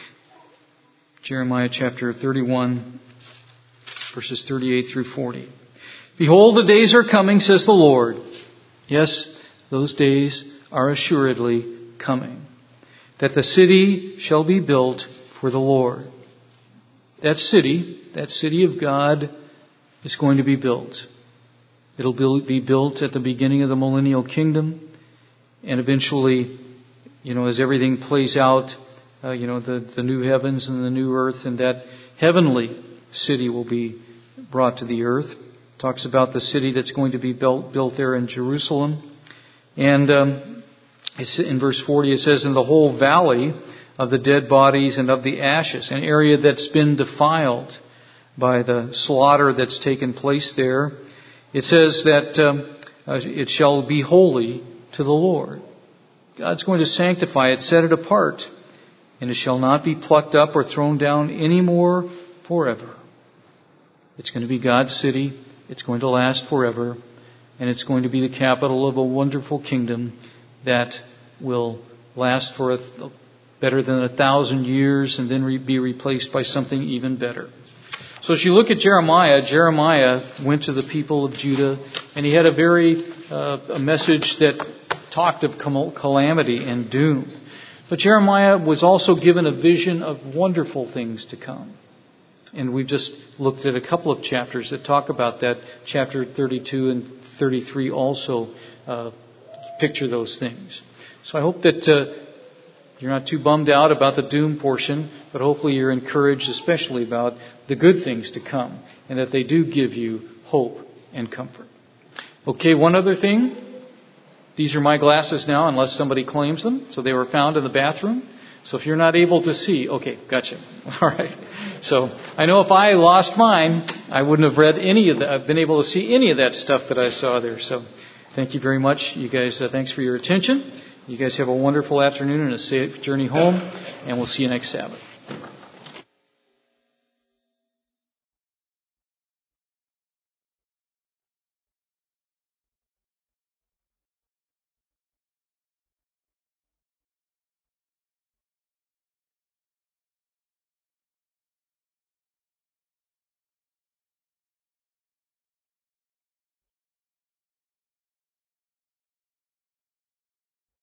Jeremiah chapter 31, verses 38 through 40. Behold, the days are coming, says the Lord. Yes, those days are assuredly coming, that the city shall be built for the Lord. That city of God is going to be built. It'll be built at the beginning of the millennial kingdom, and eventually, as everything plays out, the new heavens and the new earth, and that heavenly city will be brought to the earth. It talks about the city that's going to be built there in Jerusalem. And in verse 40 it says, in the whole valley of the dead bodies and of the ashes, an area that's been defiled by the slaughter that's taken place there. It says that it shall be holy to the Lord. God's going to sanctify it, set it apart, and it shall not be plucked up or thrown down anymore forever. It's going to be God's city. It's going to last forever, and it's going to be the capital of a wonderful kingdom that will last for better than 1,000 years and then be replaced by something even better. So as you look at Jeremiah went to the people of Judah, and he had a message that talked of calamity and doom. But Jeremiah was also given a vision of wonderful things to come. And we've just looked at a couple of chapters that talk about that. Chapter 32 and 33 also picture those things. So I hope that you're not too bummed out about the doom portion, but hopefully you're encouraged especially about the good things to come, and that they do give you hope and comfort. Okay, one other thing. These are my glasses now, unless somebody claims them. So they were found in the bathroom. So if you're not able to see, okay, gotcha. All right. So I know if I lost mine, I wouldn't have read any of that. I've been able to see any of that stuff that I saw there. So thank you very much. You guys, thanks for your attention. You guys have a wonderful afternoon and a safe journey home, and we'll see you next Sabbath.